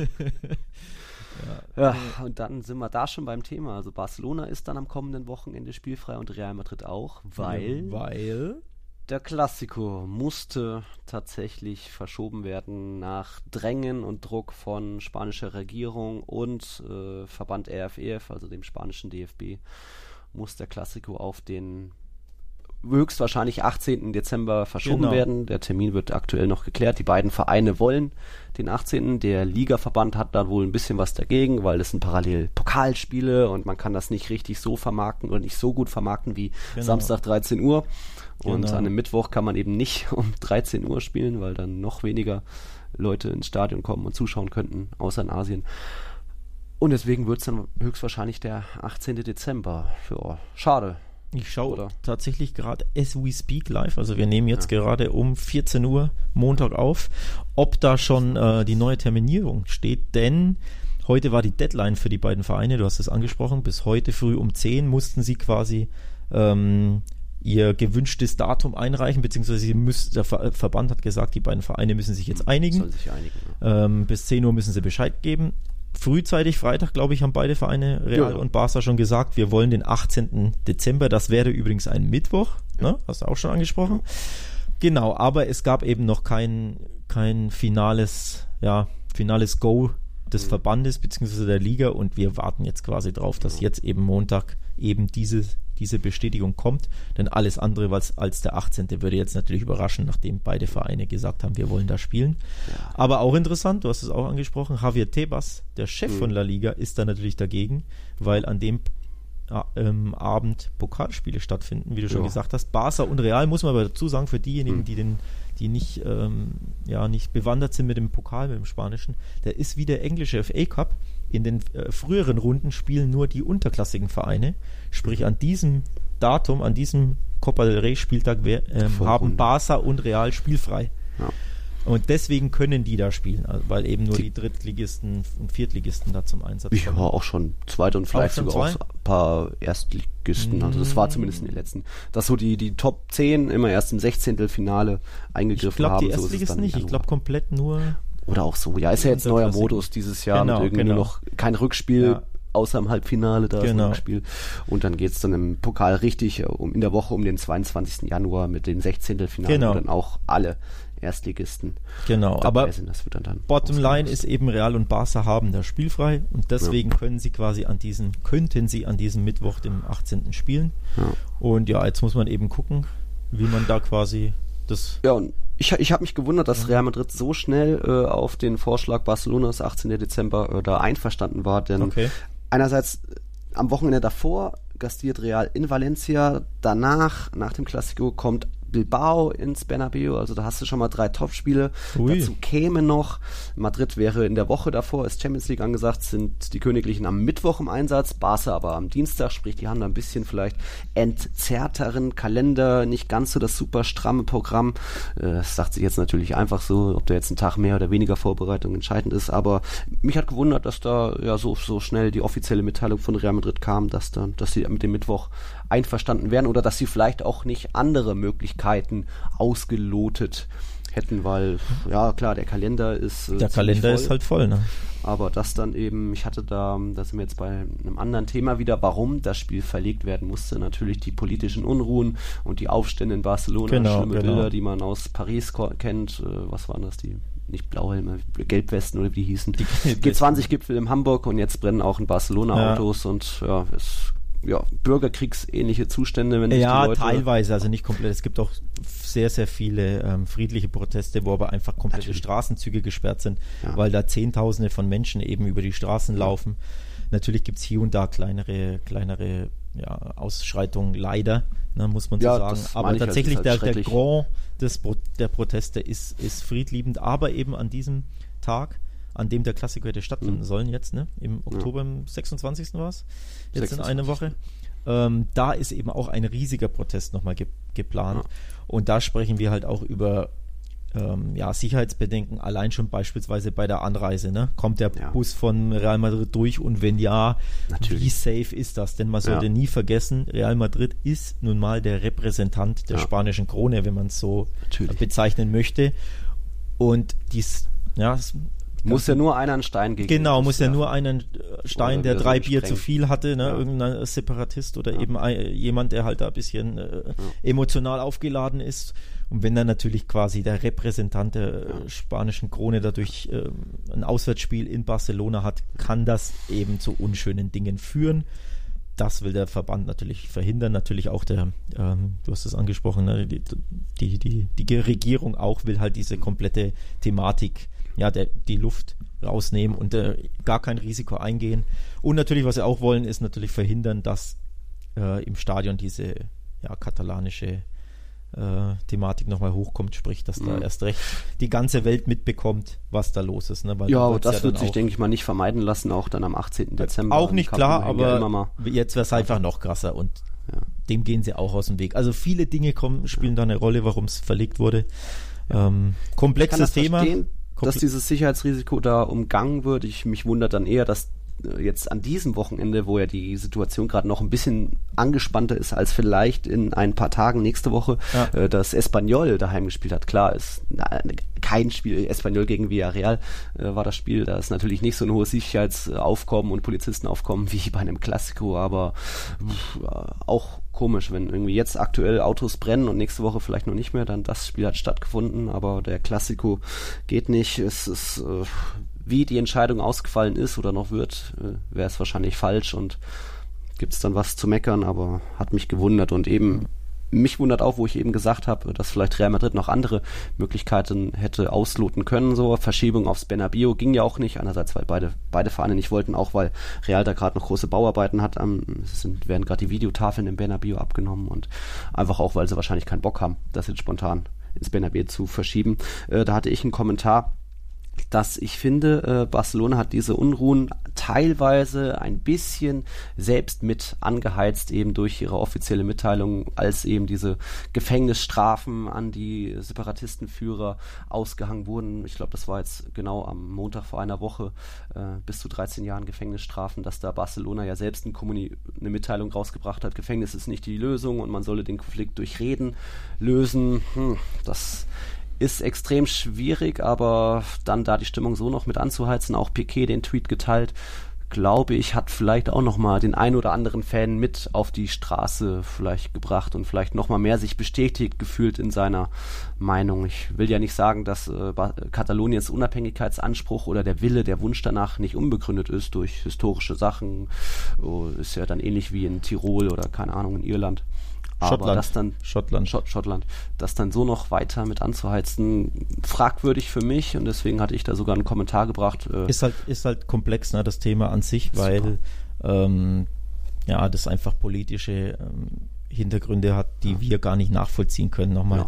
Ja, und dann sind wir da schon beim Thema. Also Barcelona ist dann am kommenden Wochenende spielfrei und Real Madrid auch, weil der Clasico musste tatsächlich verschoben werden nach Drängen und Druck von spanischer Regierung und Verband RFEF, also dem spanischen DFB, muss der Clasico auf den höchstwahrscheinlich 18. Dezember verschoben werden. Der Termin wird aktuell noch geklärt. Die beiden Vereine wollen den 18. Der Ligaverband hat da wohl ein bisschen was dagegen, weil es sind parallel Pokalspiele und man kann das nicht richtig so vermarkten oder nicht so gut vermarkten wie Samstag 13 Uhr. Und an einem Mittwoch kann man eben nicht um 13 Uhr spielen, weil dann noch weniger Leute ins Stadion kommen und zuschauen könnten, außer in Asien. Und deswegen wird es dann höchstwahrscheinlich der 18. Dezember. Schade. Ich schaue tatsächlich gerade as we speak live, also wir nehmen jetzt gerade um 14 Uhr Montag auf, ob da schon die neue Terminierung steht, denn heute war die Deadline für die beiden Vereine, du hast es angesprochen, bis heute früh um 10 mussten sie quasi ihr gewünschtes Datum einreichen, beziehungsweise der Verband hat gesagt, die beiden Vereine müssen sich jetzt einigen. Sollen sich einigen. Bis 10 Uhr müssen sie Bescheid geben. frühzeitig, Freitag, glaube ich, haben beide Vereine, Real und Barca, schon gesagt, wir wollen den 18. Dezember, das wäre übrigens ein Mittwoch, ne? Hast du auch schon angesprochen. Genau, aber es gab eben noch kein finales Go des Verbandes bzw. der Liga und wir warten jetzt quasi drauf, dass jetzt eben Montag eben diese Bestätigung kommt, denn alles andere als der 18. würde jetzt natürlich überraschen, nachdem beide Vereine gesagt haben, wir wollen da spielen. Ja. Aber auch interessant, du hast es auch angesprochen, Javier Tebas, der Chef von La Liga, ist da natürlich dagegen, weil an dem Abend Pokalspiele stattfinden, wie du schon gesagt hast. Barca und Real, muss man aber dazu sagen, für diejenigen, die nicht bewandert sind mit dem Pokal, mit dem Spanischen, der ist wie der englische FA Cup. In den früheren Runden spielen nur die unterklassigen Vereine, sprich an diesem Datum, an diesem Copa del Rey Spieltag haben Barca und Real spielfrei. Ja. Und deswegen können die da spielen, weil eben nur die Drittligisten und Viertligisten da zum Einsatz kommen. Ja, auch schon Zweite und vielleicht sogar auch ein paar Erstligisten. Also das war zumindest in den letzten. Dass so die Top 10 immer erst im 16. Finale eingegriffen haben. Ich glaube, die Erstligisten nicht. Ich glaube komplett nur... Oder auch so. Ja, ist ja jetzt neuer Modus dieses Jahr mit irgendwie noch kein Rückspiel, außer im Halbfinale, da ist ein Rückspiel. Und dann geht's dann im Pokal richtig in der Woche um den 22. Januar mit den 16. Finale, wo dann auch alle Erstligisten aber sind. Das wird dann Bottomline ist eben Real und Barca haben da spielfrei und deswegen könnten sie an diesem Mittwoch, dem 18. spielen. Ja. Und jetzt muss man eben gucken, wie man da quasi das... Ja, und ich habe mich gewundert, dass Real Madrid so schnell auf den Vorschlag Barcelonas 18. Dezember da einverstanden war, denn einerseits am Wochenende davor gastiert Real in Valencia, danach, nach dem Clasico, kommt Bilbao ins Bernabéu, also da hast du schon mal 3 Topspiele. Dazu käme noch, Madrid wäre in der Woche davor, ist Champions League angesagt, sind die Königlichen am Mittwoch im Einsatz, Barca aber am Dienstag, sprich die haben da ein bisschen vielleicht entzerrteren Kalender, nicht ganz so das super stramme Programm. Das sagt sich jetzt natürlich einfach so, ob da jetzt ein Tag mehr oder weniger Vorbereitung entscheidend ist, aber mich hat gewundert, dass da so schnell die offizielle Mitteilung von Real Madrid kam, dass sie mit dem Mittwoch einverstanden wären oder dass sie vielleicht auch nicht andere Möglichkeiten ausgelotet hätten, weil, ja klar, der Kalender ist der Kalender voll, ist halt voll, ne? Aber das dann eben, da sind wir jetzt bei einem anderen Thema wieder, warum das Spiel verlegt werden musste. Natürlich die politischen Unruhen und die Aufstände in Barcelona, schlimme Bilder, die man aus Paris kennt. Was waren das, die nicht Blauhelme, Gelbwesten oder wie die hießen. Die G20-Gipfel in Hamburg und jetzt brennen auch in Barcelona Autos und bürgerkriegsähnliche Zustände, wenn die Leute... teilweise, also nicht komplett. Es gibt auch sehr, sehr viele friedliche Proteste, wo aber einfach komplette Straßenzüge gesperrt sind, weil da Zehntausende von Menschen eben über die Straßen laufen. Natürlich gibt es hier und da kleinere Ausschreitungen, leider, muss man so sagen. Aber tatsächlich der Grand der Proteste ist friedliebend, aber eben an diesem Tag, an dem der Klassiker hätte stattfinden sollen jetzt, im Oktober, am 26. war es, jetzt 26. in einer Woche. Da ist eben auch ein riesiger Protest nochmal geplant. Ja. Und da sprechen wir halt auch über Sicherheitsbedenken, allein schon beispielsweise bei der Anreise. Kommt der Bus von Real Madrid durch und wenn ja, wie safe ist das? Denn man sollte nie vergessen, Real Madrid ist nun mal der Repräsentant der spanischen Krone, wenn man es so bezeichnen möchte. Und muss ja nur einer einen Stein gegen. Genau, muss ja nur einen Stein, der 3 Bier zu viel hatte, irgendein Separatist oder eben jemand, der halt da ein bisschen emotional aufgeladen ist. Und wenn dann natürlich quasi der Repräsentant der spanischen Krone dadurch ein Auswärtsspiel in Barcelona hat, kann das eben zu unschönen Dingen führen. Das will der Verband natürlich verhindern. Natürlich auch du hast es angesprochen, die Regierung auch will halt diese komplette Thematik, die Luft rausnehmen und gar kein Risiko eingehen. Und natürlich, was sie auch wollen, ist natürlich verhindern, dass im Stadion diese katalanische Thematik nochmal hochkommt, sprich, dass da erst recht die ganze Welt mitbekommt, was da los ist. Weil das wird sich, denke ich mal, nicht vermeiden lassen, auch dann am 18. Dezember. Auch nicht klar, aber jetzt wäre es einfach noch krasser und dem gehen sie auch aus dem Weg. Also viele Dinge spielen da eine Rolle, warum es verlegt wurde. Komplexes Thema. Dass dieses Sicherheitsrisiko da umgangen wird. Mich wundert dann eher, dass jetzt an diesem Wochenende, wo ja die Situation gerade noch ein bisschen angespannter ist als vielleicht in ein paar Tagen nächste Woche, dass Espanyol daheim gespielt hat. Klar, ist kein Spiel, Espanyol gegen Villarreal war das Spiel, da ist natürlich nicht so ein hohes Sicherheitsaufkommen und Polizistenaufkommen wie bei einem Klassiko, aber auch komisch, wenn irgendwie jetzt aktuell Autos brennen und nächste Woche vielleicht noch nicht mehr, dann das Spiel hat stattgefunden, aber der Klassiko geht nicht. Es ist, wie die Entscheidung ausgefallen ist oder noch wird, wäre es wahrscheinlich falsch und gibt es dann was zu meckern, aber hat mich gewundert und eben mich wundert auch, wo ich eben gesagt habe, dass vielleicht Real Madrid noch andere Möglichkeiten hätte ausloten können. So Verschiebung aufs Bernabéu ging ja auch nicht. Einerseits, weil beide Vereine nicht wollten, auch weil Real da gerade noch große Bauarbeiten hat. Werden gerade die Videotafeln im Bernabéu abgenommen und einfach auch, weil sie wahrscheinlich keinen Bock haben, das jetzt spontan ins Bernabéu zu verschieben. Da hatte ich einen Kommentar, dass ich finde, Barcelona hat diese Unruhen teilweise ein bisschen selbst mit angeheizt, eben durch ihre offizielle Mitteilung, als eben diese Gefängnisstrafen an die Separatistenführer ausgehangen wurden. Ich glaube, das war jetzt genau am Montag vor einer Woche, bis zu 13 Jahren Gefängnisstrafen, dass da Barcelona ja selbst eine Mitteilung rausgebracht hat, Gefängnis ist nicht die Lösung und man solle den Konflikt durch Reden lösen. Das ist extrem schwierig, aber dann da die Stimmung so noch mit anzuheizen, auch Piqué den Tweet geteilt, glaube ich, hat vielleicht auch nochmal den ein oder anderen Fan mit auf die Straße vielleicht gebracht und vielleicht nochmal mehr sich bestätigt gefühlt in seiner Meinung. Ich will ja nicht sagen, dass Kataloniens Unabhängigkeitsanspruch oder der Wille, der Wunsch danach nicht unbegründet ist durch historische Sachen. Ist ja dann ähnlich wie in Tirol oder keine Ahnung in Irland. Aber Schottland, das dann so noch weiter mit anzuheizen, fragwürdig für mich und deswegen hatte ich da sogar einen Kommentar gebracht. Ist halt komplex, ne, das Thema an sich, weil das einfach politische Hintergründe hat, die wir gar nicht nachvollziehen können. Nochmal,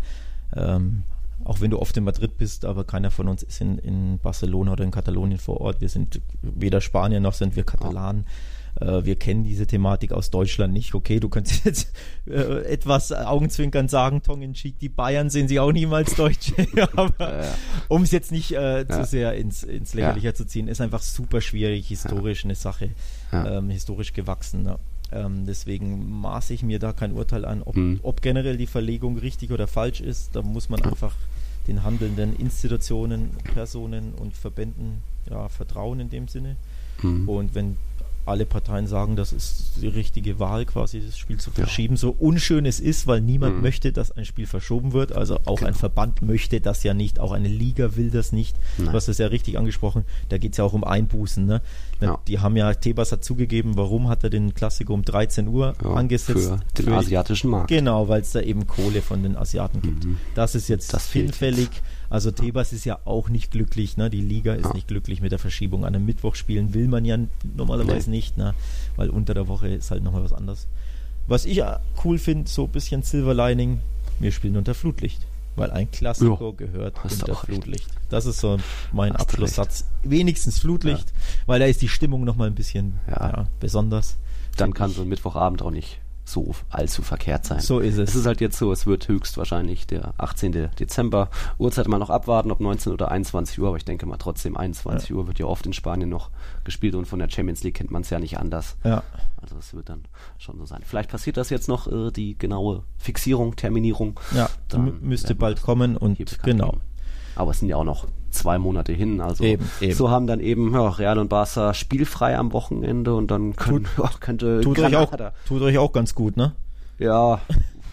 auch wenn du oft in Madrid bist, aber keiner von uns ist in Barcelona oder in Katalonien vor Ort. Wir sind weder Spanier noch sind wir Katalanen. Wir kennen diese Thematik aus Deutschland nicht. Okay, du könntest jetzt etwas augenzwinkernd sagen, Tongue in cheek, die Bayern sehen sich auch niemals Deutsche. Aber um es jetzt nicht zu sehr ins Lächerliche zu ziehen, ist einfach super schwierig, historisch eine Sache, historisch gewachsen. Ne? Deswegen maße ich mir da kein Urteil an, ob generell die Verlegung richtig oder falsch ist. Da muss man einfach den handelnden Institutionen, Personen und Verbänden vertrauen in dem Sinne. Und wenn alle Parteien sagen, das ist die richtige Wahl, quasi das Spiel zu verschieben. So unschön es ist, weil niemand möchte, dass ein Spiel verschoben wird. Also auch ein Verband möchte das ja nicht, auch eine Liga will das nicht. Du hast das ja richtig angesprochen. Da geht es ja auch um Einbußen. Ne? Die haben Tebas hat zugegeben, warum hat er den Klassiker um 13 Uhr angesetzt? Für den asiatischen Markt. Genau, weil es da eben Kohle von den Asiaten gibt. Das ist jetzt hinfällig. Also Tebas ist ja auch nicht glücklich, ne? Die Liga ist nicht glücklich mit der Verschiebung. An einem Mittwoch spielen will man ja normalerweise nicht, ne? Weil unter der Woche ist halt nochmal was anderes. Was ich cool finde, so ein bisschen Silver Lining, wir spielen unter Flutlicht, weil ein Klassiker gehört unter Flutlicht. Das ist so mein Abschlusssatz. Wenigstens Flutlicht, weil da ist die Stimmung nochmal ein bisschen besonders. Dann kann so ein Mittwochabend auch nicht so allzu verkehrt sein. So ist es. Es ist halt jetzt so, es wird höchstwahrscheinlich der 18. Dezember. Uhrzeit mal noch abwarten, ob 19 oder 21 Uhr, aber ich denke mal trotzdem 21 Uhr wird ja oft in Spanien noch gespielt und von der Champions League kennt man es ja nicht anders. Ja. Also es wird dann schon so sein. Vielleicht passiert das jetzt noch, die genaue Fixierung, Terminierung. Ja, dann müsste bald kommen und genau. Geben. Aber es sind ja auch noch 2 Monate hin, also so haben dann eben Real und Barca spielfrei am Wochenende und dann tut euch auch ganz gut, ne? Ja,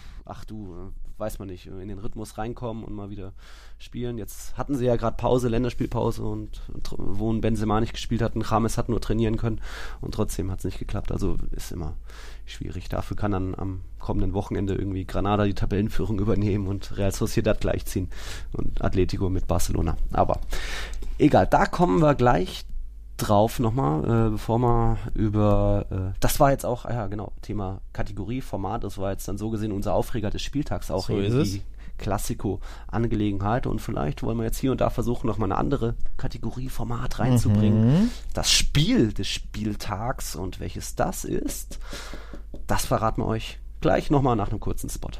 weiß man nicht, in den Rhythmus reinkommen und mal wieder spielen. Jetzt hatten sie ja gerade Pause, Länderspielpause und wo ein Benzema nicht gespielt hat, ein James hat nur trainieren können und trotzdem hat es nicht geklappt. Also ist immer schwierig. Dafür kann dann am kommenden Wochenende irgendwie Granada die Tabellenführung übernehmen und Real Sociedad gleichziehen und Atletico mit Barcelona. Aber egal, da kommen wir gleich drauf nochmal, bevor wir über das war jetzt auch, Thema Kategorie, Format, das war jetzt dann so gesehen unser Aufreger des Spieltags auch, so die Klassiko-Angelegenheit und vielleicht wollen wir jetzt hier und da versuchen, nochmal eine andere Kategorie, Format reinzubringen. Das Spiel des Spieltags und welches das ist, das verraten wir euch gleich nochmal nach einem kurzen Spot.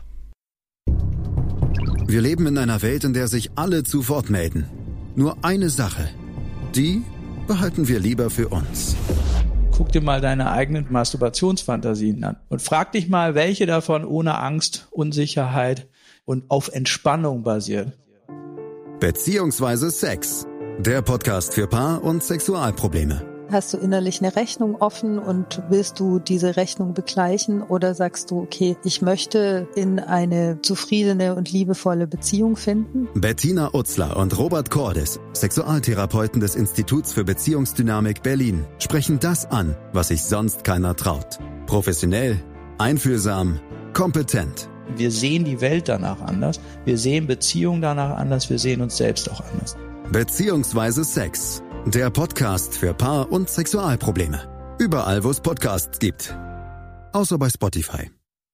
Wir leben in einer Welt, in der sich alle zu Wort melden. Nur eine Sache, die behalten wir lieber für uns. Guck dir mal deine eigenen Masturbationsfantasien an und frag dich mal, welche davon ohne Angst, Unsicherheit und auf Entspannung basiert. beziehungsweise Sex. Der Podcast für Paar- und Sexualprobleme. Hast du innerlich eine Rechnung offen und willst du diese Rechnung begleichen oder sagst du, okay, ich möchte in eine zufriedene und liebevolle Beziehung finden? Bettina Utzler und Robert Cordes, Sexualtherapeuten des Instituts für Beziehungsdynamik Berlin, sprechen das an, was sich sonst keiner traut. Professionell, einfühlsam, kompetent. Wir sehen die Welt danach anders, wir sehen Beziehungen danach anders, wir sehen uns selbst auch anders. Beziehungsweise Sex. Der Podcast für Paar- und Sexualprobleme. Überall, wo es Podcasts gibt. Außer bei Spotify.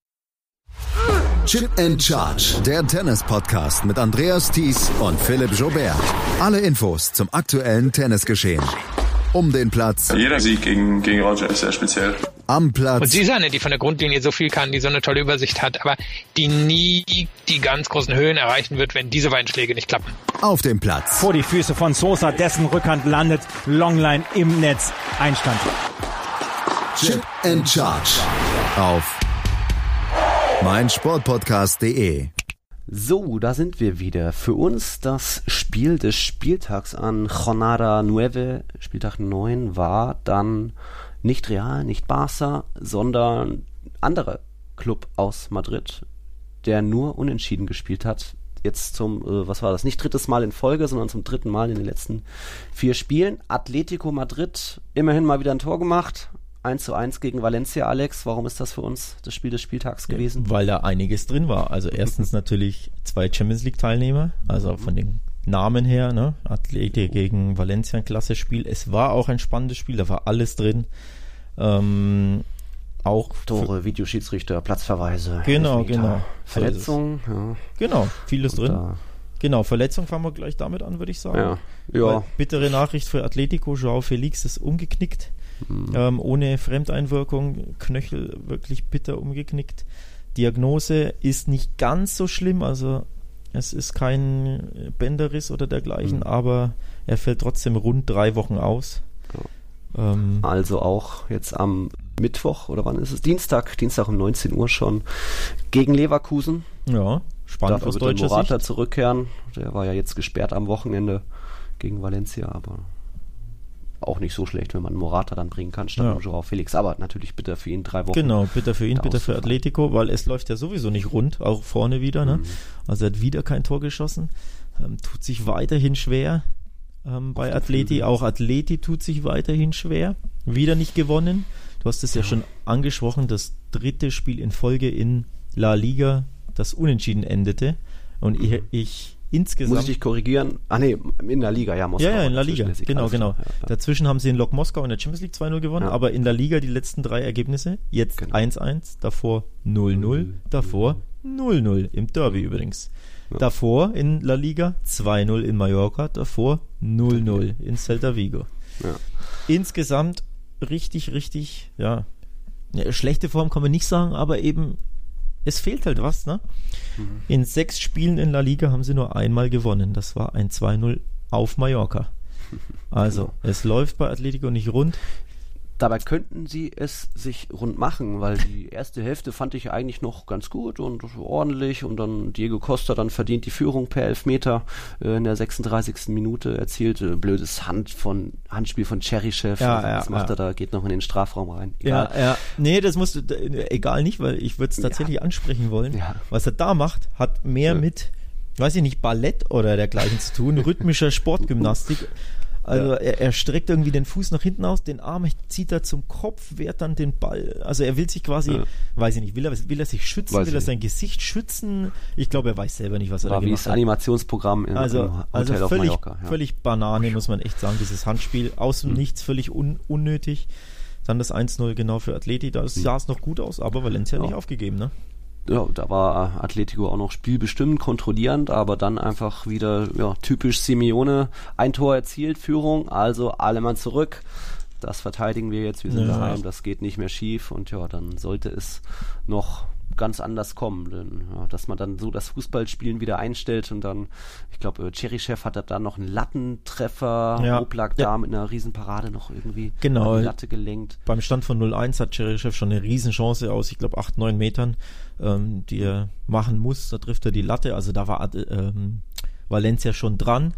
Chip and Charge. Der Tennis-Podcast mit Andreas Thies und Philipp Joubert. Alle Infos zum aktuellen Tennisgeschehen. Um den Platz. Jeder Sieg gegen Roger ist sehr speziell. Am Platz. Und sie ist eine, die von der Grundlinie so viel kann, die so eine tolle Übersicht hat, aber die nie die ganz großen Höhen erreichen wird, wenn diese beiden Schläge nicht klappen. Auf dem Platz. Vor die Füße von Sosa, dessen Rückhand landet, Longline im Netz, Einstand. Chip and Charge. Auf meinsportpodcast.de. So, da sind wir wieder. Für uns das Spiel des Spieltags an Jornada 9, Spieltag 9, war dann nicht Real, nicht Barca, sondern anderer Club aus Madrid, der nur unentschieden gespielt hat. Jetzt zum, was war das, nicht drittes Mal in Folge, sondern zum dritten Mal in den letzten 4 Spielen. Atletico Madrid, immerhin mal wieder ein Tor gemacht. 1:1 gegen Valencia, Alex. Warum ist das für uns das Spiel des Spieltags gewesen? Weil da einiges drin war. Also erstens natürlich 2 Champions-League-Teilnehmer, also von den Namen her, ne? Atletico gegen Valencia, ein klasse Spiel. Es war auch ein spannendes Spiel, da war alles drin. Auch Tore, Videoschiedsrichter, Platzverweise. Genau. Verletzungen, ja. Genau, vieles drin. Genau, Verletzung fangen wir gleich damit an, würde ich sagen. Ja. Bittere Nachricht für Atletico, Joao Felix ist umgeknickt. Ohne Fremdeinwirkung, Knöchel wirklich bitter umgeknickt. Diagnose ist nicht ganz so schlimm, also es ist kein Bänderriss oder dergleichen, aber er fällt trotzdem rund 3 Wochen aus. Also auch jetzt am Mittwoch, oder wann ist es? Dienstag um 19 Uhr schon gegen Leverkusen. Ja, spannend. Dafür aus wird deutscher Morata Sicht zurückkehren. Der war ja jetzt gesperrt am Wochenende gegen Valencia, aber auch nicht so schlecht, wenn man Morata dann bringen kann, statt Joao Felix. Aber natürlich bitter für ihn 3 Wochen. Genau, bitter für ihn, bitter für Atletico, weil es läuft ja sowieso nicht rund, auch vorne wieder. Ne? Also er hat wieder kein Tor geschossen, tut sich weiterhin schwer bei Atleti. Auch Atleti tut sich weiterhin schwer, wieder nicht gewonnen. Du hast es ja schon angesprochen, das 3. Spiel in Folge in La Liga, das unentschieden endete. Und ich insgesamt... Muss ich dich korrigieren? In La Liga, ja, Moskau. Ja, in La Liga, genau. Ja. Dazwischen haben sie in Lok Moskau in der Champions League 2-0 gewonnen, aber in La Liga die letzten 3 Ergebnisse, jetzt 1-1, davor 0-0, davor 0-0, im Derby übrigens. Ja. Davor in La Liga 2-0 in Mallorca, davor 0-0 in Celta Vigo. Ja. Insgesamt richtig, schlechte Form kann man nicht sagen, aber eben es fehlt halt was, ne? In 6 Spielen in La Liga haben sie nur einmal gewonnen. Das war ein 2-0 auf Mallorca. Also, es läuft bei Atletico nicht rund. Dabei könnten sie es sich rund machen, weil die erste Hälfte fand ich eigentlich noch ganz gut und ordentlich und dann Diego Costa dann verdient die Führung per Elfmeter in der 36. Minute erzielt. Blödes Handspiel von Cheryshev. Was macht er da? Geht noch in den Strafraum rein. Egal. Ja. Nee, das musst du, egal nicht, weil ich würde es tatsächlich ansprechen wollen. Ja. Was er da macht, hat mehr mit, weiß ich nicht, Ballett oder dergleichen zu tun, rhythmischer Sportgymnastik. Also er streckt irgendwie den Fuß nach hinten aus, den Arm zieht er zum Kopf, wehrt dann den Ball. Also er will sich quasi, weiß ich nicht, will er sich schützen, will er sein Gesicht schützen? Ich glaube, er weiß selber nicht, was er da gemacht hat. Wie das Animationsprogramm im Hotel auf Mallorca. Völlig Banane, muss man echt sagen, dieses Handspiel. Aus dem Nichts, völlig unnötig. Dann das 1-0 genau für Atleti, da sah es noch gut aus, aber Valencia nicht aufgegeben, ne? Ja, da war Atletico auch noch spielbestimmend, kontrollierend, aber dann einfach wieder typisch Simeone, ein Tor erzielt, Führung, also alle Mann zurück. Das verteidigen wir jetzt, wir sind daheim, das geht nicht mehr schief und dann sollte es noch ganz anders kommen, denn, dass man dann so das Fußballspielen wieder einstellt und dann, ich glaube, Cheryshev hat dann noch einen Lattentreffer, Oblak da mit einer Riesenparade noch irgendwie an die Latte gelenkt. Beim Stand von 0-1 hat Cheryshev schon eine Riesenchance aus, ich glaube 8-9 Metern, die er machen muss, da trifft er die Latte, also da war Valencia schon dran.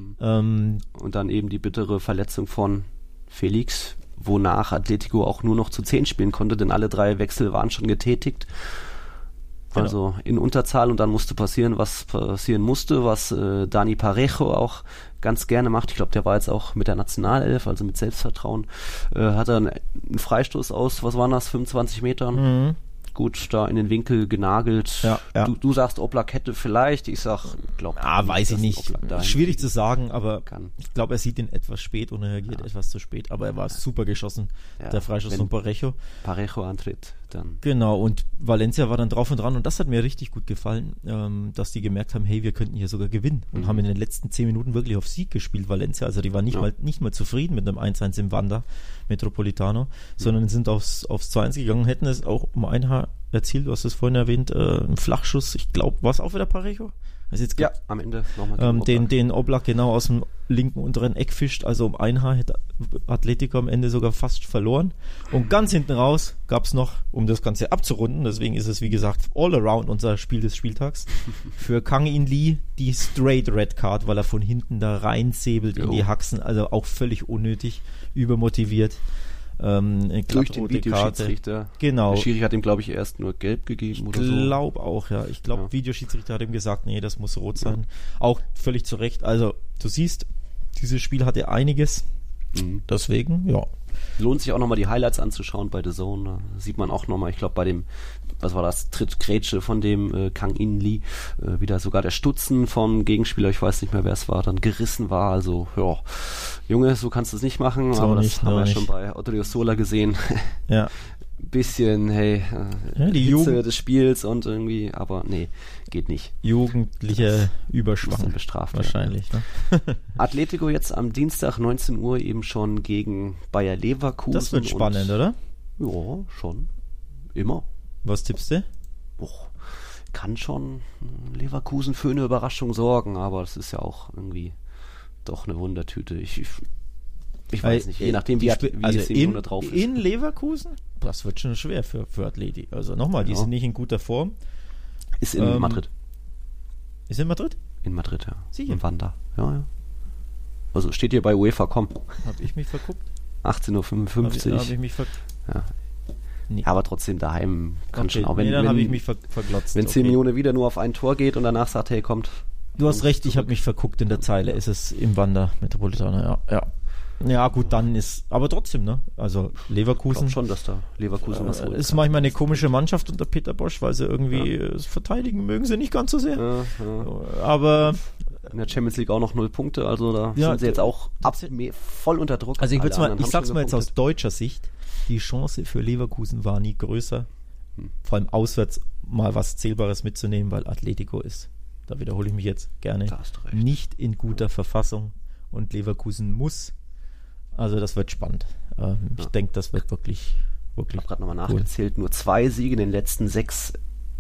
Und dann eben die bittere Verletzung von Felix, wonach Atletico auch nur noch zu 10 spielen konnte, denn alle 3 Wechsel waren schon getätigt. Genau. Also in Unterzahl, und dann musste passieren, was passieren musste, was Dani Parejo auch ganz gerne macht. Ich glaube, der war jetzt auch mit der Nationalelf, also mit Selbstvertrauen, hat er einen Freistoß aus, was waren das, 25 Metern? Gut, da in den Winkel genagelt. Ja. Du sagst, Oblak hätte vielleicht, ich sag, glaube weiß ich nicht. Schwierig zu sagen, aber ich glaube, er sieht ihn etwas spät und reagiert etwas zu spät, aber er war super geschossen, der Freistoß von Parejo. Parejo antritt, dann. Genau, und Valencia war dann drauf und dran, und das hat mir richtig gut gefallen, dass die gemerkt haben, hey, wir könnten hier sogar gewinnen, und haben in den letzten 10 Minuten wirklich auf Sieg gespielt, Valencia. Also die waren nicht mal zufrieden mit einem 1-1 im Wanda Metropolitano, sondern sind aufs 2-1 gegangen, hätten es auch um ein Haar erzielt. Du hast es vorhin erwähnt, ein Flachschuss, ich glaube, war es auch wieder Parejo? Also jetzt am Ende nochmal den Oblak genau aus dem linken unteren Eck fischt, also um ein Haar hätte Atletico am Ende sogar fast verloren. Und ganz hinten raus gab es noch, um das Ganze abzurunden, deswegen ist es wie gesagt all around unser Spiel des Spieltags, für Kang In Lee die straight Red Card, weil er von hinten da reinsäbelt in die Haxen, also auch völlig unnötig, übermotiviert. Durch den Videoschiedsrichter. Genau. Der Schiri hat ihm, glaube ich, erst nur gelb gegeben oder so. Ich glaube auch, ja. Ich glaube, Videoschiedsrichter hat ihm gesagt, nee, das muss rot sein. Auch völlig zu Recht. Also, du siehst, dieses Spiel hatte einiges. Deswegen, Lohnt sich auch nochmal die Highlights anzuschauen bei The Zone. Da sieht man auch nochmal, ich glaube, bei dem, was war das, Trittgrätsche von dem Kang In Lee, wieder sogar der Stutzen vom Gegenspieler, ich weiß nicht mehr, wer es war, dann gerissen war. Also, Junge, so kannst du es nicht machen, aber das haben wir schon bei Odriozola gesehen. Ja. Bisschen, die Hitze des Spiels und irgendwie, aber nee, geht nicht. Jugendliche Überschwang. Bestraft wahrscheinlich. Ja. Atletico jetzt am Dienstag 19 Uhr eben schon gegen Bayer Leverkusen. Das wird spannend, oder? Ja, schon. Immer. Was tippst du? Kann schon Leverkusen für eine Überraschung sorgen, aber das ist ja auch irgendwie doch eine Wundertüte. Ich weiß nicht, je nachdem, wie es in drauf ist. In Leverkusen? Das wird schon schwer für Atleti. Also nochmal, die sind nicht in guter Form. Ist in Madrid. Ist in Madrid? In Madrid, ja. Sicher? Im Wanda. Ja. Also steht hier bei UEFA.com. Habe ich mich verguckt? 18:55 Uhr. Habe ich mich verguckt? Ja. Nee. Aber trotzdem daheim kann schon auch, dann habe ich mich verglotzt. Wenn Simeone wieder nur auf ein Tor geht und danach sagt, hey, kommt. Du hast recht, ich habe mich verguckt in der Zeile. Ist es im Wanda Metropolitano, ja. Ja, gut, dann ist, aber trotzdem, ne? Also Leverkusen. Ich glaube schon, dass da Leverkusen was holt. Ist manchmal eine komische Mannschaft unter Peter Bosch, weil sie irgendwie verteidigen mögen sie nicht ganz so sehr. Ja. Aber in der Champions League auch noch 0 Punkte, also da sind sie jetzt auch voll unter Druck. Also ich sag's mal jetzt aus deutscher Sicht, die Chance für Leverkusen war nie größer, vor allem auswärts mal was Zählbares mitzunehmen, weil Atletico ist, da wiederhole ich mich jetzt gerne, nicht in guter Verfassung und Leverkusen muss. Also das wird spannend. Ich denke, das wird wirklich ich habe gerade nochmal nachgezählt, nur 2 Siege in den letzten 6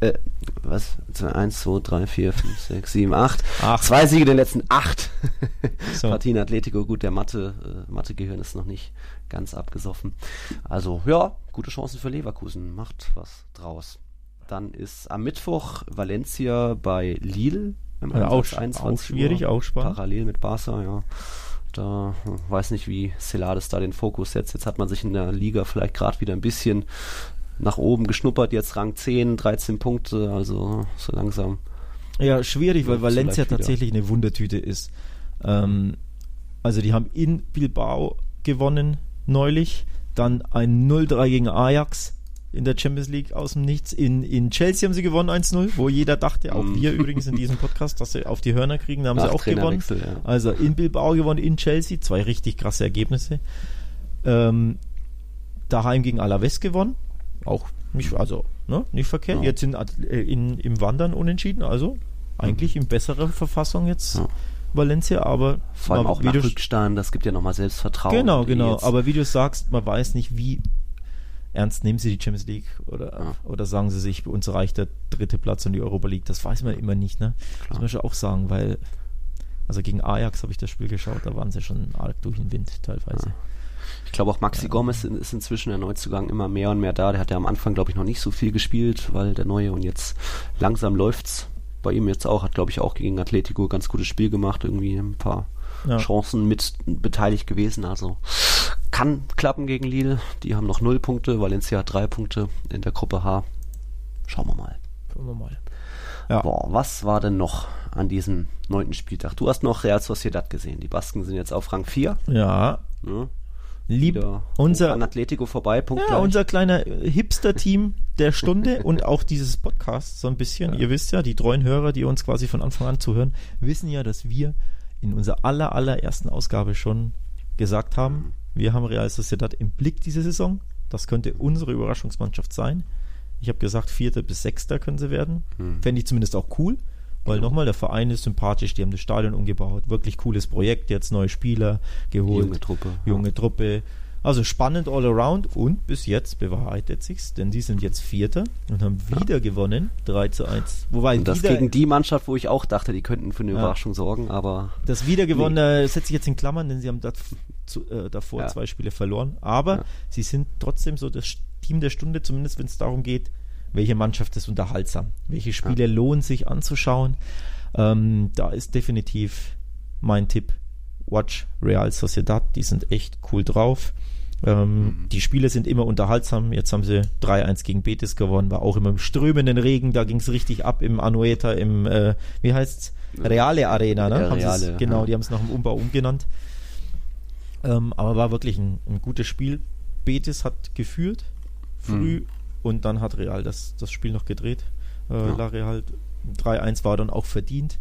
1, 2, 3, 4, 5, 6, 7, 8. 2 Siege in den letzten 8 Partien Atletico. Gut, der Mathe-Gehirn ist noch nicht ganz abgesoffen. Also, gute Chancen für Leverkusen. Macht was draus. Dann ist am Mittwoch Valencia bei Lille. Auch schwierig, auch spannend. Parallel mit Barca, ja. Da weiß nicht, wie Celades da den Fokus setzt. Jetzt hat man sich in der Liga vielleicht gerade wieder ein bisschen nach oben geschnuppert. Jetzt Rang 10, 13 Punkte, also so langsam. Ja, schwierig, weil Valencia tatsächlich eine Wundertüte ist. Also die haben in Bilbao gewonnen neulich, dann ein 0-3 gegen Ajax in der Champions League aus dem Nichts. In Chelsea haben sie gewonnen 1-0, wo jeder dachte, auch wir übrigens in diesem Podcast, dass sie auf die Hörner kriegen, da haben sie auch gewonnen. Ja. Also in Bilbao gewonnen, in Chelsea, 2 richtig krasse Ergebnisse. Daheim gegen Alaves gewonnen, auch nicht verkehrt. Ja. Jetzt im Wandern unentschieden, also eigentlich in besserer Verfassung jetzt Valencia, aber vor allem auch nach Rückstand, das gibt ja nochmal Selbstvertrauen. Genau, aber wie du sagst, man weiß nicht, wie ernst nehmen sie die Champions League oder sagen sie sich, uns reicht der 3. Platz und die Europa League, das weiß man immer nicht, ne? Das muss man schon auch sagen, weil also gegen Ajax habe ich das Spiel geschaut, da waren sie schon arg durch den Wind teilweise. Ja. Ich glaube auch Maxi Gomez ist inzwischen der Neuzugang immer mehr und mehr da, der hat ja am Anfang glaube ich noch nicht so viel gespielt, weil der Neue und jetzt langsam läuft's bei ihm jetzt auch, hat glaube ich auch gegen Atletico ganz gutes Spiel gemacht, irgendwie ein paar Chancen mit beteiligt gewesen, also kann klappen gegen Lille, die haben noch 0 Punkte, Valencia hat 3 Punkte in der Gruppe H. Schauen wir mal. Ja. Boah, was war denn noch an diesem 9. Spieltag? Du hast noch Real Sociedad gesehen. Die Basken sind jetzt auf Rang 4. Ja. Unser an Atletico vorbei. Unser kleiner Hipster-Team der Stunde und auch dieses Podcast so ein bisschen. Ja. Ihr wisst ja, die treuen Hörer, die uns quasi von Anfang an zuhören, wissen ja, dass wir in unserer allerersten Ausgabe schon gesagt haben, wir haben Real Sociedad im Blick diese Saison. Das könnte unsere Überraschungsmannschaft sein. Ich habe gesagt, 4. bis 6. können sie werden. Fände ich zumindest auch cool, weil nochmal, der Verein ist sympathisch, die haben das Stadion umgebaut, wirklich cooles Projekt, jetzt neue Spieler geholt. Junge Truppe. Also spannend all around und bis jetzt bewahrheitet sich's, denn die sind jetzt 4. und haben wieder gewonnen, 3-1. Wobei und das gegen die Mannschaft, wo ich auch dachte, die könnten für eine Überraschung sorgen, aber... Das Wiedergewonnene setze ich jetzt in Klammern, denn sie haben davor 2 Spiele verloren, aber sie sind trotzdem so das Team der Stunde, zumindest wenn es darum geht, welche Mannschaft ist unterhaltsam, welche Spiele lohnen sich anzuschauen. Da ist definitiv mein Tipp, watch Real Sociedad, die sind echt cool drauf. Die Spiele sind immer unterhaltsam. Jetzt haben sie 3-1 gegen Betis gewonnen, war auch immer im strömenden Regen, da ging es richtig ab im Anoeta, im wie heißt's? Reale Arena, ne? Die haben es nach dem Umbau umgenannt. Aber war wirklich ein gutes Spiel. Betis hat geführt früh und dann hat Real das Spiel noch gedreht. La Real 3-1 war dann auch verdient.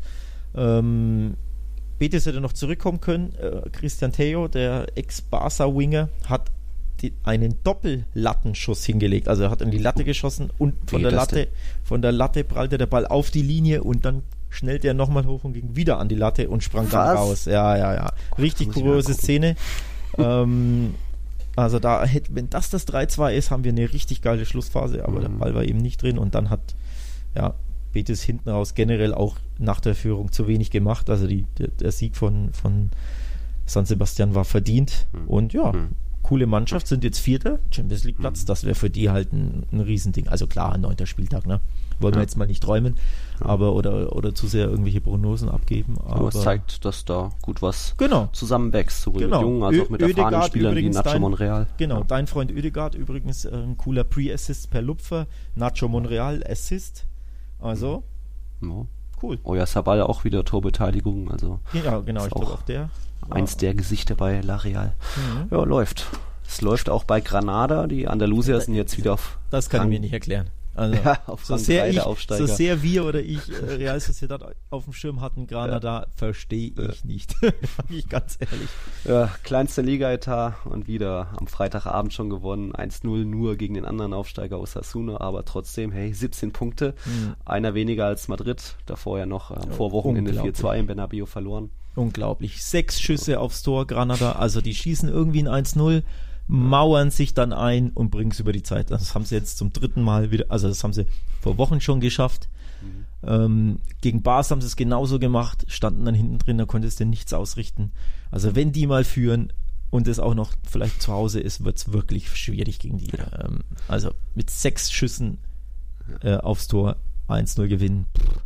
Betis hätte noch zurückkommen können. Christian Tello, der Ex-Barca-Winger, hat einen Doppellattenschuss hingelegt. Also er hat an die Latte geschossen und von der Latte prallte der Ball auf die Linie und dann schnellte er nochmal hoch und ging wieder an die Latte und sprang dann raus. Ja. Richtig kuriose Szene. Also da wenn das 3-2 ist, haben wir eine richtig geile Schlussphase, aber der Ball war eben nicht drin und dann hat Betis hinten raus generell auch nach der Führung zu wenig gemacht. Also der Sieg von San Sebastian war verdient und coole Mannschaft, sind jetzt 4. Champions League Platz, das wäre für die halt ein Riesending. Also klar, 9. Spieltag, ne? Wollen wir jetzt mal nicht träumen, aber oder zu sehr irgendwelche Prognosen abgeben. Aber es zeigt, dass da gut was zusammenwächst, sowohl mit jungen als auch mit erfahrenen Spielern wie Nacho Monreal. Genau, dein Freund Ødegaard übrigens ein cooler Pre-Assist per Lupfer, Nacho Monreal Assist. Also, cool. Oyarzabal auch wieder Torbeteiligung. Also ja, genau, ich glaube auch der. Eins der Gesichter bei La Real. Ja, läuft. Es läuft auch bei Granada. Die Andalusier sind jetzt wieder auf... Das kann ich mir nicht erklären. Also, so sehr wir oder ich Real Sociedad auf dem Schirm hatten, Granada, verstehe ich nicht. Fand ich ganz ehrlich. Ja, kleinster Liga-Etat und wieder am Freitagabend schon gewonnen. 1-0 nur gegen den anderen Aufsteiger Osasuna, aber trotzdem, 17 Punkte. Einer weniger als Madrid. Davor ja noch vor Wochenende 4-2 in Bernabéu verloren. Unglaublich. 6 Schüsse aufs Tor, Granada. Also die schießen irgendwie ein 1-0. Mauern sich dann ein und bringen es über die Zeit. Das haben sie jetzt zum 3. Mal wieder, also das haben sie vor Wochen schon geschafft. Gegen Barca haben sie es genauso gemacht, standen dann hinten drin, da konnte es denn nichts ausrichten. Also wenn die mal führen und es auch noch vielleicht zu Hause ist, wird es wirklich schwierig gegen die. Also mit 6 Schüssen aufs Tor 1-0 gewinnen.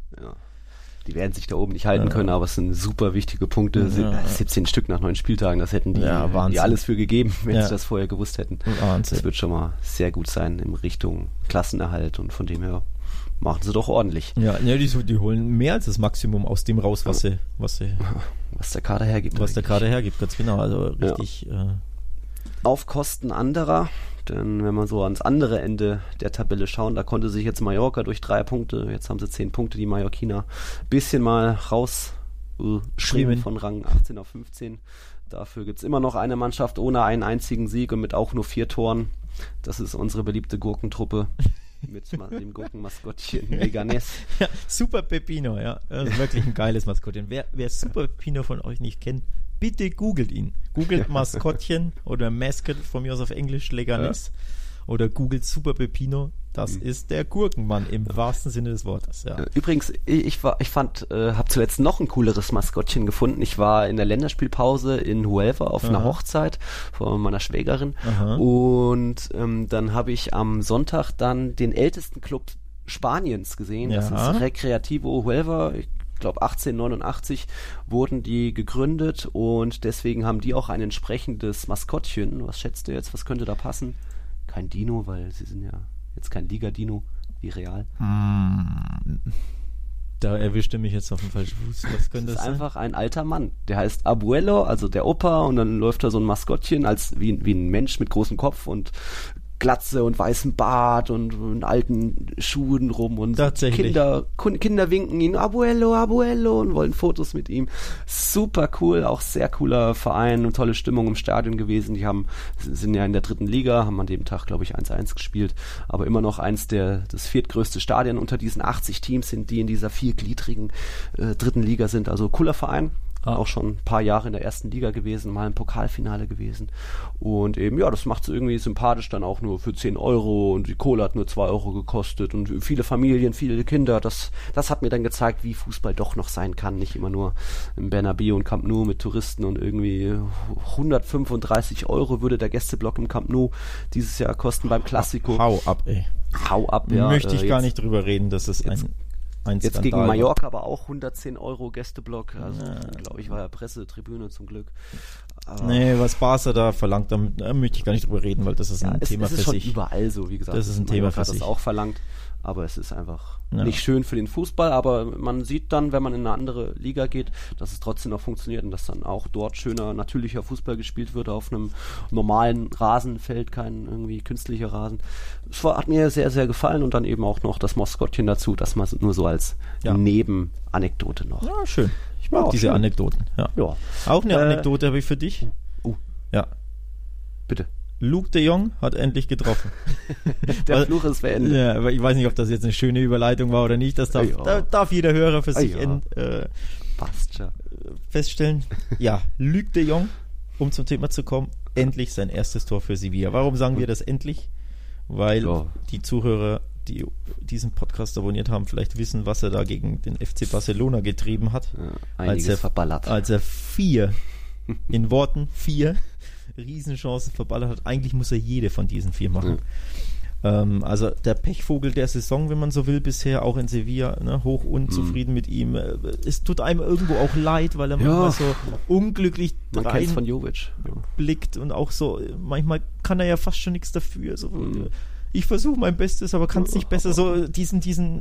Die werden sich da oben nicht halten können, aber es sind super wichtige Punkte. 17 Stück nach 9 Spieltagen, das hätten die alles für gegeben, wenn sie das vorher gewusst hätten. Wahnsinn. Das wird schon mal sehr gut sein in Richtung Klassenerhalt und von dem her machen sie doch ordentlich. Ja, die holen mehr als das Maximum aus dem raus, was der Kader hergibt. Was der Kader hergibt, ganz genau. Also richtig... Auf Kosten anderer, denn wenn wir so ans andere Ende der Tabelle schauen, da konnte sich jetzt Mallorca durch 3 Punkte, jetzt haben sie 10 Punkte, die Mallorquiner, bisschen mal rausschwimmen von Rang 18 auf 15. Dafür gibt es immer noch eine Mannschaft ohne einen einzigen Sieg und mit auch nur 4 Toren. Das ist unsere beliebte Gurkentruppe mit dem Gurkenmaskottchen Leganés. Ja, Super Pepino, ja. Das ist wirklich ein geiles Maskottchen. Wer Super Pepino von euch nicht kennt, bitte googelt ihn. Googelt Maskottchen oder Mascot von mir aus auf Englisch, Leganés. Oder googelt Super Pepino. Das ist der Gurkenmann im wahrsten Sinne des Wortes. Ja. Übrigens, habe zuletzt noch ein cooleres Maskottchen gefunden. Ich war in der Länderspielpause in Huelva auf einer Hochzeit von meiner Schwägerin. Und dann habe ich am Sonntag dann den ältesten Club Spaniens gesehen. Das ist Recreativo Huelva. Ich glaube 1889 wurden die gegründet und deswegen haben die auch ein entsprechendes Maskottchen. Was schätzt du jetzt? Was könnte da passen? Kein Dino, weil sie sind ja jetzt kein Liga-Dino wie Real. Da erwischte mich jetzt auf den falschen Fuß. Was könnte das sein? Einfach ein alter Mann. Der heißt Abuelo, also der Opa, und dann läuft da so ein Maskottchen als wie ein Mensch mit großem Kopf und Glatze und weißem Bart und alten Schuhen rum und Kinder winken ihn Abuelo, Abuelo und wollen Fotos mit ihm. Super cool, auch sehr cooler Verein und tolle Stimmung im Stadion gewesen. Die sind ja in der 3. Liga, haben an dem Tag, glaube ich, 1-1 gespielt, aber immer noch das viertgrößte Stadion unter diesen 80 Teams sind, die in dieser viergliedrigen 3. Liga sind. Also cooler Verein. Auch schon ein paar Jahre in der 1. Liga gewesen, mal im Pokalfinale gewesen. Und eben, ja, das macht es irgendwie sympathisch dann auch nur für 10 Euro und die Kohle hat nur 2 Euro gekostet und viele Familien, viele Kinder. Das hat mir dann gezeigt, wie Fußball doch noch sein kann. Nicht immer nur im Bernabéu und Camp Nou mit Touristen und irgendwie 135 Euro würde der Gästeblock im Camp Nou dieses Jahr kosten beim Classico. Hau ab, ey. Hau ab, ja. Möchte ich gar nicht drüber reden, dass es jetzt gegen Mallorca aber auch 110 Euro Gästeblock, also glaube ich war ja Pressetribüne zum Glück. Aber was Barca da verlangt, da möchte ich gar nicht drüber reden, weil das ist ein Thema für sich. Es ist schon überall so, wie gesagt. Das ist ein Thema für sich. Das auch verlangt, aber es ist einfach nicht schön für den Fußball, aber man sieht dann, wenn man in eine andere Liga geht, dass es trotzdem noch funktioniert und dass dann auch dort schöner, natürlicher Fußball gespielt wird auf einem normalen Rasenfeld, kein irgendwie künstlicher Rasen. Es hat mir sehr, sehr gefallen und dann eben auch noch das Maskottchen dazu, das mal nur so als Nebenanekdote noch. Ja, schön. Ich mag diese Anekdoten. Ja. Auch eine Anekdote habe ich für dich. Ja. Bitte. Luke de Jong hat endlich getroffen. Der Fluch ist beendet. Ja, aber ich weiß nicht, ob das jetzt eine schöne Überleitung war oder nicht. Das darf jeder Hörer für sich feststellen. Ja, Luke de Jong, um zum Thema zu kommen, endlich sein erstes Tor für Sevilla. Warum sagen wir das endlich? Weil die Zuhörer, die diesen Podcast abonniert haben, vielleicht wissen, was er da gegen den FC Barcelona getrieben hat. Ja, einiges verballert. Als er 4 Riesenchancen verballert hat. Eigentlich muss er jede von diesen 4 machen. Also der Pechvogel der Saison, wenn man so will, bisher auch in Sevilla, hoch unzufrieden mit ihm. Es tut einem irgendwo auch leid, weil er manchmal so unglücklich von Jovic blickt und auch so, manchmal kann er ja fast schon nichts dafür. So, ich versuche mein Bestes, aber kann es nicht besser. So dieses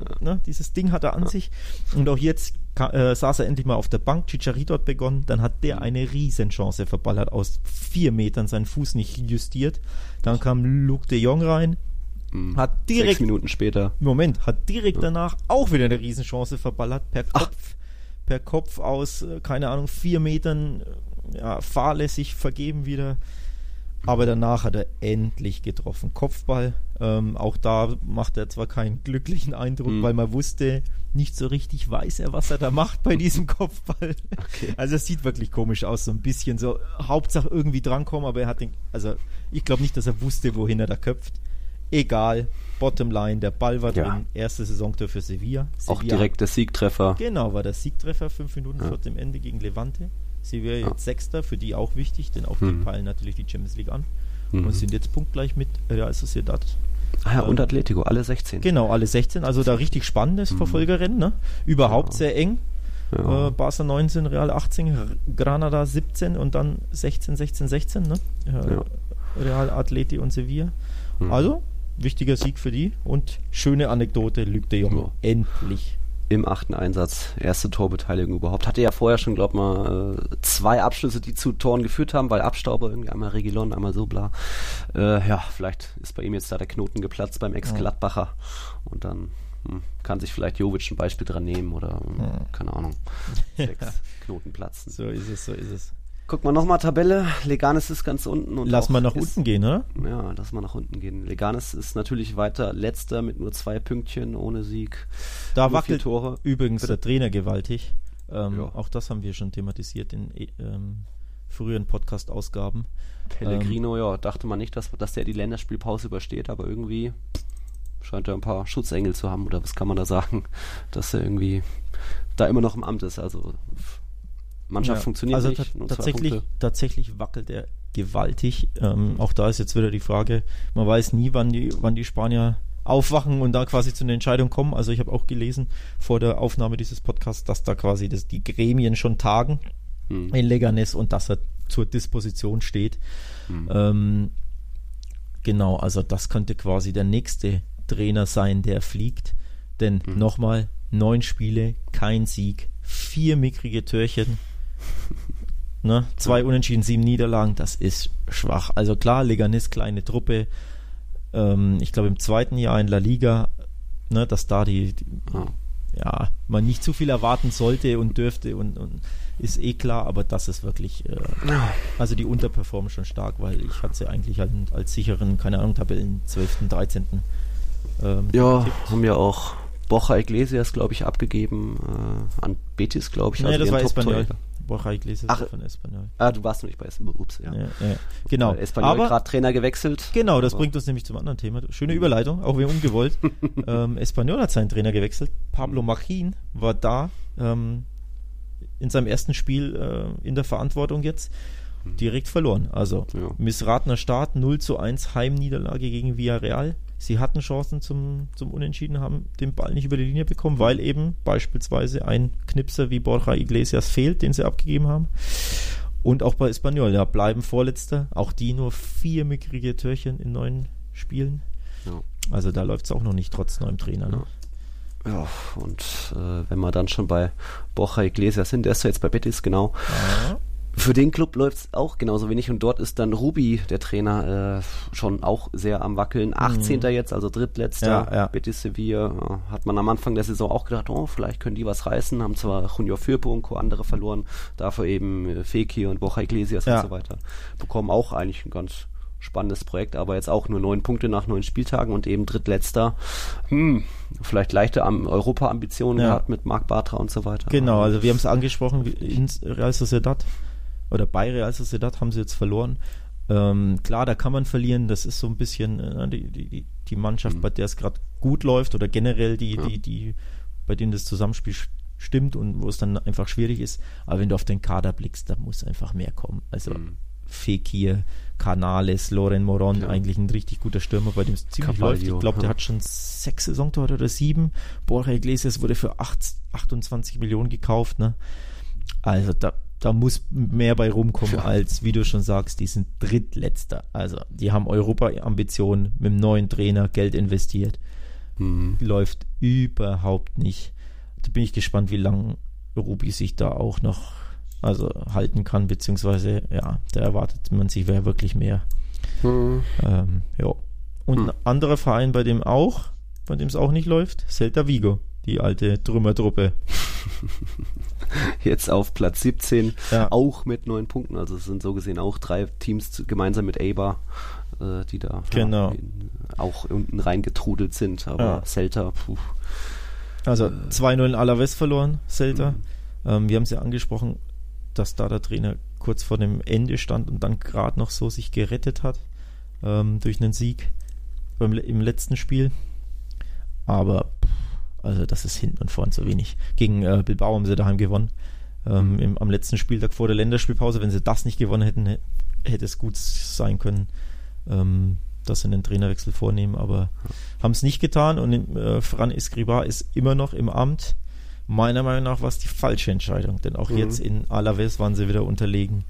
Ding hat er an sich. Und auch jetzt saß er endlich mal auf der Bank. Chicharito hat begonnen. Dann hat der eine Riesenchance verballert aus 4 Metern, seinen Fuß nicht justiert. Dann kam Luke de Jong rein. Hat direkt 6 Minuten später. Hat direkt danach auch wieder eine Riesenchance verballert. Per Kopf aus, keine Ahnung, 4 Metern, fahrlässig vergeben wieder. Aber danach hat er endlich getroffen. Kopfball, auch da macht er zwar keinen glücklichen Eindruck, weil man wusste, nicht so richtig weiß er, was er da macht bei diesem Kopfball. Okay. Also es sieht wirklich komisch aus, so ein bisschen so, Hauptsache irgendwie drankommen, aber ich glaube nicht, dass er wusste, wohin er da köpft. Egal, Bottomline, der Ball war drin, erste Saisontor für Sevilla. Auch direkt der Siegtreffer. Genau, war der Siegtreffer, 5 Minuten vor dem Ende gegen Levante. Sevilla jetzt Sechster, für die auch wichtig, denn auch die peilen natürlich die Champions League an und sind jetzt punktgleich mit Real Sociedad. Und Atletico, alle 16. Genau, alle 16, also da richtig spannendes Verfolgerrennen, ne? Überhaupt sehr eng. Barca 19, Real 18, Granada 17 und dann 16, 16, 16, ne? Real, Atleti und Sevilla. Also, wichtiger Sieg für die und schöne Anekdote, Luke de Jong, endlich. Im 8. Einsatz, erste Torbeteiligung überhaupt. Hatte ja vorher schon, glaub mal, 2 Abschlüsse, die zu Toren geführt haben, weil Abstauber, irgendwie einmal Reguilon, einmal so bla. Vielleicht ist bei ihm jetzt da der Knoten geplatzt beim Ex-Gladbacher und dann kann sich vielleicht Jovic ein Beispiel dran nehmen oder, keine Ahnung, 6 Knoten platzen. So ist es. Guck mal nochmal Tabelle, Leganes ist ganz unten. Und lass mal nach unten gehen, oder? Ja, lass mal nach unten gehen. Leganes ist natürlich weiter Letzter mit nur 2 Pünktchen, ohne Sieg. Da wackelt übrigens der Trainer gewaltig. Auch das haben wir schon thematisiert in früheren Podcast-Ausgaben. Pellegrino, dachte man nicht, dass der die Länderspielpause übersteht, aber irgendwie scheint er ein paar Schutzengel zu haben, oder was kann man da sagen, dass er irgendwie da immer noch im Amt ist, also Mannschaft funktioniert nicht. Tatsächlich wackelt er gewaltig. Auch da ist jetzt wieder die Frage, man weiß nie, wann die Spanier aufwachen und da quasi zu einer Entscheidung kommen. Also ich habe auch gelesen vor der Aufnahme dieses Podcasts, dass da quasi die Gremien schon tagen in Leganés und dass er zur Disposition steht. Genau, also das könnte quasi der nächste Trainer sein, der fliegt. Denn nochmal, 9 Spiele, kein Sieg, 4 mickrige Türchen, 2 Unentschieden, 7 Niederlagen, das ist schwach. Also klar, Leganés, kleine Truppe. Ich glaube im zweiten Jahr in La Liga, dass da man nicht zu viel erwarten sollte und dürfte und ist klar, aber das ist wirklich, also die unterperformen schon stark, weil ich hatte sie eigentlich halt als sicheren, keine Ahnung, Tabellen 12., 13. Haben ja auch Borja Iglesias, glaube ich, abgegeben an Betis, glaube ich. Nee, das war Espanyol. Borja Iglesias von Espanyol. Du warst noch nicht bei Espanyol. Ups, ja. Genau. Espanyol gerade Trainer gewechselt. Genau, das bringt uns nämlich zum anderen Thema. Schöne Überleitung, auch wenn ungewollt. Espanyol hat seinen Trainer gewechselt. Pablo Machin war da in seinem ersten Spiel in der Verantwortung jetzt. Direkt verloren. Also missratener Start, 0:1 Heimniederlage gegen Villarreal. Sie hatten Chancen zum Unentschieden, haben den Ball nicht über die Linie bekommen, weil eben beispielsweise ein Knipser wie Borja Iglesias fehlt, den sie abgegeben haben. Und auch bei Espanyol, bleiben Vorletzter. Auch die nur 4 mickrige Türchen in 9 Spielen. Ja. Also da läuft es auch noch nicht, trotz neuem Trainer. Ne? Ja, und wenn wir dann schon bei Borja Iglesias sind, der ist ja jetzt bei Betis, genau. Ja. Für den Club läuft es auch genauso wenig und dort ist dann Rubi, der Trainer, schon auch sehr am Wackeln. 18. jetzt, also drittletzter. Betis Sevilla hat man am Anfang der Saison auch gedacht, vielleicht können die was reißen, haben zwar Junior Firpo und Co. andere verloren, dafür eben Fekir und Borja Iglesias und so weiter. Bekommen auch eigentlich ein ganz spannendes Projekt, aber jetzt auch nur 9 Punkte nach 9 Spieltagen und eben drittletzter. Vielleicht leichte Europa-Ambitionen gehabt mit Marc Bartra und so weiter. Genau, also wir haben es angesprochen, in Real Sociedad oder bei Real Sociedad haben sie jetzt verloren. Klar, da kann man verlieren, das ist so ein bisschen die Mannschaft, bei der es gerade gut läuft oder generell die bei denen das Zusammenspiel stimmt und wo es dann einfach schwierig ist, aber wenn du auf den Kader blickst, da muss einfach mehr kommen. Also Fekir, Canales, Loren Moron, eigentlich ein richtig guter Stürmer, bei dem es ziemlich läuft. Ich glaube, der hat schon 6 Saisontore oder 7. Borja Iglesias wurde für 28 Millionen gekauft. Ne? Also da muss mehr bei rumkommen, als, wie du schon sagst, die sind drittletzter. Also die haben Europa-Ambitionen mit dem neuen Trainer, Geld investiert. Läuft überhaupt nicht. Da bin ich gespannt, wie lange Rubi sich da auch noch halten kann, beziehungsweise, da erwartet man sich wirklich mehr. Und ein anderer Verein, bei dem es auch nicht läuft, Celta Vigo, die alte Trümmertruppe. Jetzt auf Platz 17, auch mit 9 Punkten, also es sind so gesehen auch 3 Teams gemeinsam mit Eibar, die da auch unten reingetrudelt sind, aber Celta, Also 2-0 in Alavés verloren, Celta. Wir haben es ja angesprochen, dass da der Trainer kurz vor dem Ende stand und dann gerade noch so sich gerettet hat durch einen Sieg im letzten Spiel. Aber also das ist hinten und vorn zu wenig. Gegen Bilbao haben sie daheim gewonnen. Am letzten Spieltag vor der Länderspielpause, wenn sie das nicht gewonnen hätten, hätte es gut sein können, dass sie einen Trainerwechsel vornehmen, aber haben es nicht getan und Fran Escribá ist immer noch im Amt. Meiner Meinung nach war es die falsche Entscheidung, denn auch jetzt in Alavés waren sie wieder unterlegen.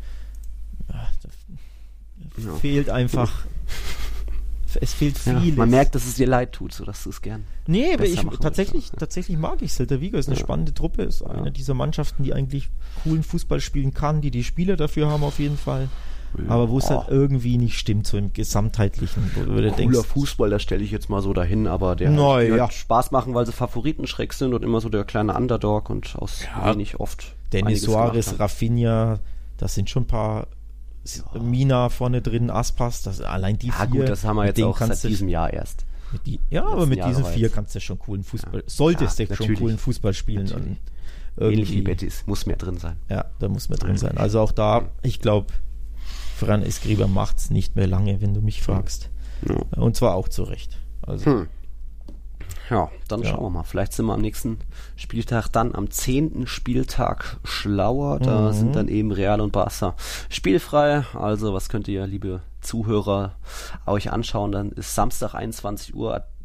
Fehlt einfach, es fehlt vieles. Man merkt, dass es dir leid tut, so dass du es gern. Nee, aber tatsächlich mag ich Celta Vigo, ist eine spannende Truppe, ist eine dieser Mannschaften, die eigentlich coolen Fußball spielen kann, die Spieler dafür haben auf jeden Fall. Aber wo es halt irgendwie nicht stimmt, so im Gesamtheitlichen. Wo du denkst, cooler Fußball, das stelle ich jetzt mal so dahin, aber der wird Spaß machen, weil sie Favoritenschreck sind und immer so der kleine Underdog und aus wenig oft. Dennis Suarez, Rafinha, das sind schon ein paar. Mina vorne drin, Aspas, allein die 4. Gut, das haben wir jetzt auch seit diesem Jahr erst. Aber mit diesen 4 kannst du schon coolen Fußball, solltest du schon coolen Fußball spielen. Und ähnlich wie Betis, muss mehr drin sein. Ja, da muss mehr drin sein. Also auch da, ich glaube, Fran Escribá macht's nicht mehr lange, wenn du mich fragst. Und zwar auch zu Recht. Also. Ja, dann schauen wir mal. Vielleicht sind wir am nächsten Spieltag dann am 10. Spieltag schlauer. Da sind dann eben Real und Barca spielfrei. Also was könnt ihr, liebe Zuhörer, euch anschauen? Dann ist Samstag 21 Uhr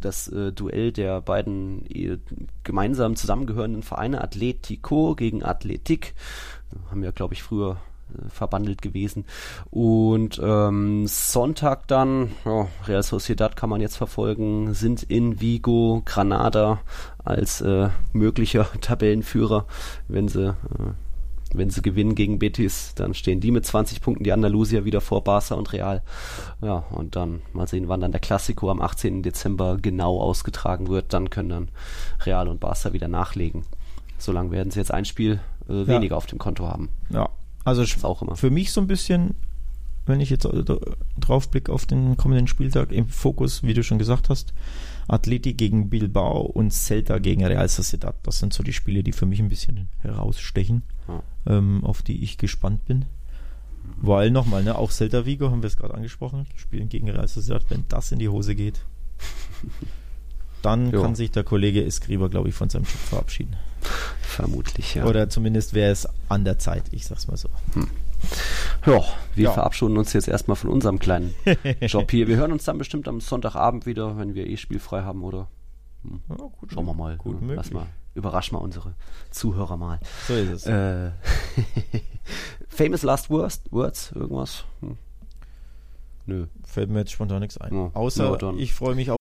das Duell der beiden gemeinsam zusammengehörenden Vereine, Atletico gegen Athletic, haben ja, glaube ich, früher verbandelt gewesen. Und Sonntag dann, Real Sociedad kann man jetzt verfolgen, sind in Vigo, Granada als möglicher Tabellenführer, wenn sie gewinnen gegen Betis, dann stehen die mit 20 Punkten, die Andalusier wieder vor Barca und Real. Ja, und dann mal sehen, wann dann der Clasico am 18. Dezember genau ausgetragen wird. Dann können dann Real und Barca wieder nachlegen. Solange werden sie jetzt ein Spiel weniger auf dem Konto haben. Ja, also auch immer. Für mich so ein bisschen, wenn ich jetzt drauf blicke auf den kommenden Spieltag, im Fokus, wie du schon gesagt hast, Athletic gegen Bilbao und Celta gegen Real Sociedad. Das sind so die Spiele, die für mich ein bisschen herausstechen, auf die ich gespannt bin. Weil nochmal, auch Celta Vigo, haben wir es gerade angesprochen, spielen gegen Real Sociedad. Wenn das in die Hose geht, dann kann sich der Kollege Escribá, glaube ich, von seinem Job verabschieden. Vermutlich, ja. Oder zumindest wäre es an der Zeit, ich sag's mal so. Ja, wir verabschieden uns jetzt erstmal von unserem kleinen Job hier. Wir hören uns dann bestimmt am Sonntagabend wieder, wenn wir spielfrei haben, oder? Schauen wir mal. Gut möglich. Überraschen wir unsere Zuhörer mal. So ist es. Famous Last Words, irgendwas? Nö. Fällt mir jetzt spontan nichts ein. Ja. Außer ich freue mich auf...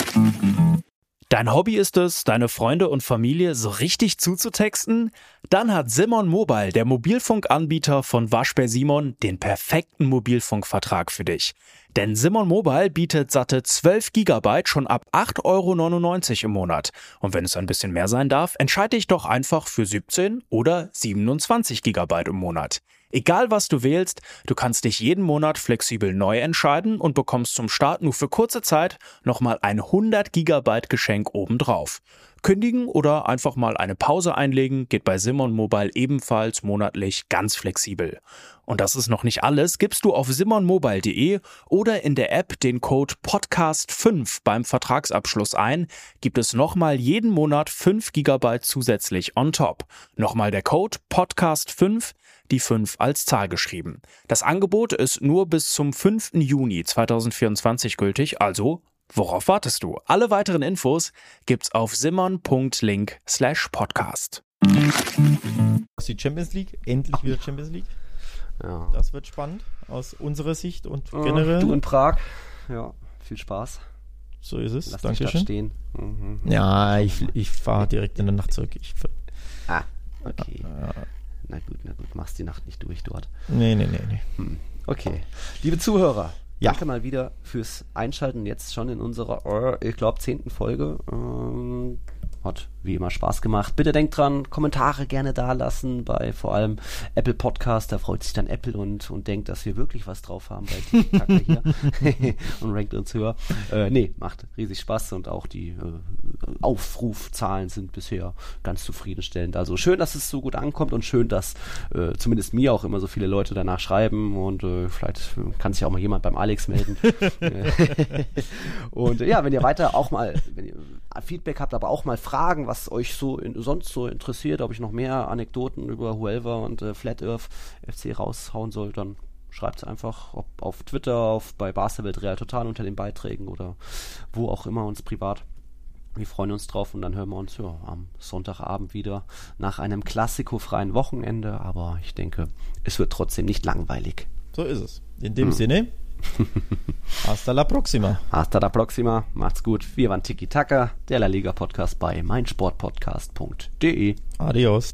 Dein Hobby ist es, deine Freunde und Familie so richtig zuzutexten? Dann hat Simon Mobile, der Mobilfunkanbieter von Waschbär Simon, den perfekten Mobilfunkvertrag für dich. Denn Simon Mobile bietet satte 12 GB schon ab 8,99 € im Monat. Und wenn es ein bisschen mehr sein darf, entscheide dich doch einfach für 17 oder 27 GB im Monat. Egal was du wählst, du kannst dich jeden Monat flexibel neu entscheiden und bekommst zum Start nur für kurze Zeit nochmal ein 100 GB Geschenk obendrauf. Kündigen oder einfach mal eine Pause einlegen geht bei Simon Mobile ebenfalls monatlich ganz flexibel. Und das ist noch nicht alles. Gibst du auf simonmobile.de oder in der App den Code PODCAST5 beim Vertragsabschluss ein, gibt es nochmal jeden Monat 5 GB zusätzlich on top. Nochmal der Code PODCAST5, die 5 als Zahl geschrieben. Das Angebot ist nur bis zum 5. Juni 2024 gültig, also worauf wartest du? Alle weiteren Infos gibt's auf simon.link/podcast. Die Champions League, endlich wieder Champions League. Ja. Das wird spannend aus unserer Sicht und generell. Du in Prag, ja, viel Spaß. So ist es, Lass danke schön. Stehen. Ja, ich fahre direkt in der Nacht zurück. Okay. Na gut, machst die Nacht nicht durch dort. Nee. Okay, liebe Zuhörer, danke mal wieder fürs Einschalten, jetzt schon in unserer, ich glaube, 10. Folge. Hat wie immer Spaß gemacht. Bitte denkt dran, Kommentare gerne da lassen bei vor allem Apple Podcast. Da freut sich dann Apple und denkt, dass wir wirklich was drauf haben bei TikTok hier und rankt uns höher. Macht riesig Spaß und auch die Aufrufzahlen sind bisher ganz zufriedenstellend. Also schön, dass es so gut ankommt und schön, dass zumindest mir auch immer so viele Leute danach schreiben und vielleicht kann sich auch mal jemand beim Alex melden. Und wenn ihr weiter auch mal, wenn ihr Feedback habt, aber auch mal Fragen, was euch sonst so interessiert, ob ich noch mehr Anekdoten über Huelva und Flat Earth FC raushauen soll, dann schreibt es einfach auf Twitter, bei Barca-Welt Real Total unter den Beiträgen oder wo auch immer uns privat. Wir freuen uns drauf und dann hören wir uns am Sonntagabend wieder nach einem klassikofreien Wochenende, aber ich denke, es wird trotzdem nicht langweilig. So ist es. In dem Sinne, hasta la próxima. Hasta la próxima. Macht's gut. Wir waren Tiki Taka, der La Liga Podcast bei meinsportpodcast.de. Adios.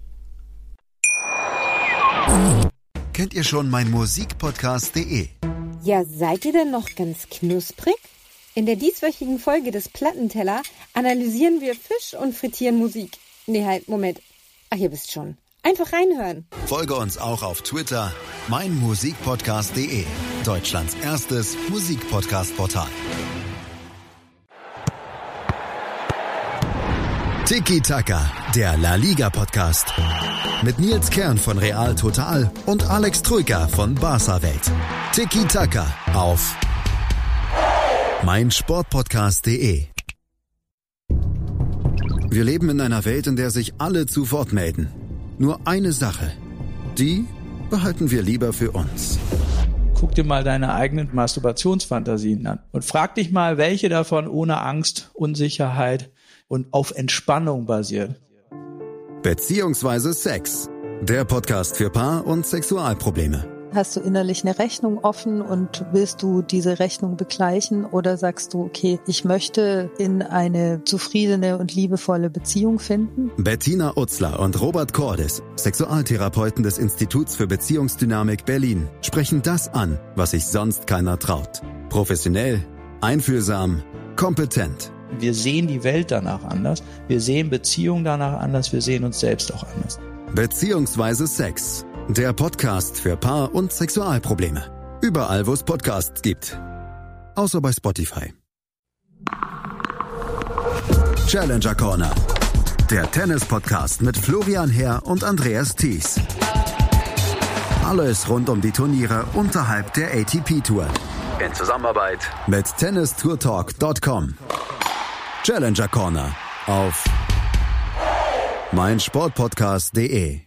Kennt ihr schon meinmusikpodcast.de? Ja, seid ihr denn noch ganz knusprig? In der dieswöchigen Folge des Plattenteller analysieren wir Fisch und frittieren Musik. Moment. Ach, ihr wisst schon. Einfach reinhören. Folge uns auch auf Twitter, meinmusikpodcast.de, Deutschlands erstes Musikpodcast-Portal. Tiki Taka, der La Liga Podcast. Mit Nils Kern von Real Total und Alex Troika von Barca Welt. Tiki Taka auf meinsportpodcast.de. Wir leben in einer Welt, in der sich alle zu Wort melden. Nur eine Sache, die behalten wir lieber für uns. Guck dir mal deine eigenen Masturbationsfantasien an und frag dich mal, welche davon ohne Angst, Unsicherheit und auf Entspannung basiert. Beziehungsweise Sex. Der Podcast für Paar- und Sexualprobleme. Hast du innerlich eine Rechnung offen und willst du diese Rechnung begleichen oder sagst du, okay, ich möchte in eine zufriedene und liebevolle Beziehung finden? Bettina Utzler und Robert Cordes, Sexualtherapeuten des Instituts für Beziehungsdynamik Berlin, sprechen das an, was sich sonst keiner traut. Professionell, einfühlsam, kompetent. Wir sehen die Welt danach anders, wir sehen Beziehungen danach anders, wir sehen uns selbst auch anders. Beziehungsweise Sex. Der Podcast für Paar- und Sexualprobleme. Überall, wo es Podcasts gibt. Außer bei Spotify. Challenger Corner. Der Tennis-Podcast mit Florian Herr und Andreas Thies. Alles rund um die Turniere unterhalb der ATP-Tour. In Zusammenarbeit mit tennistourtalk.com. Challenger Corner auf meinsportpodcast.de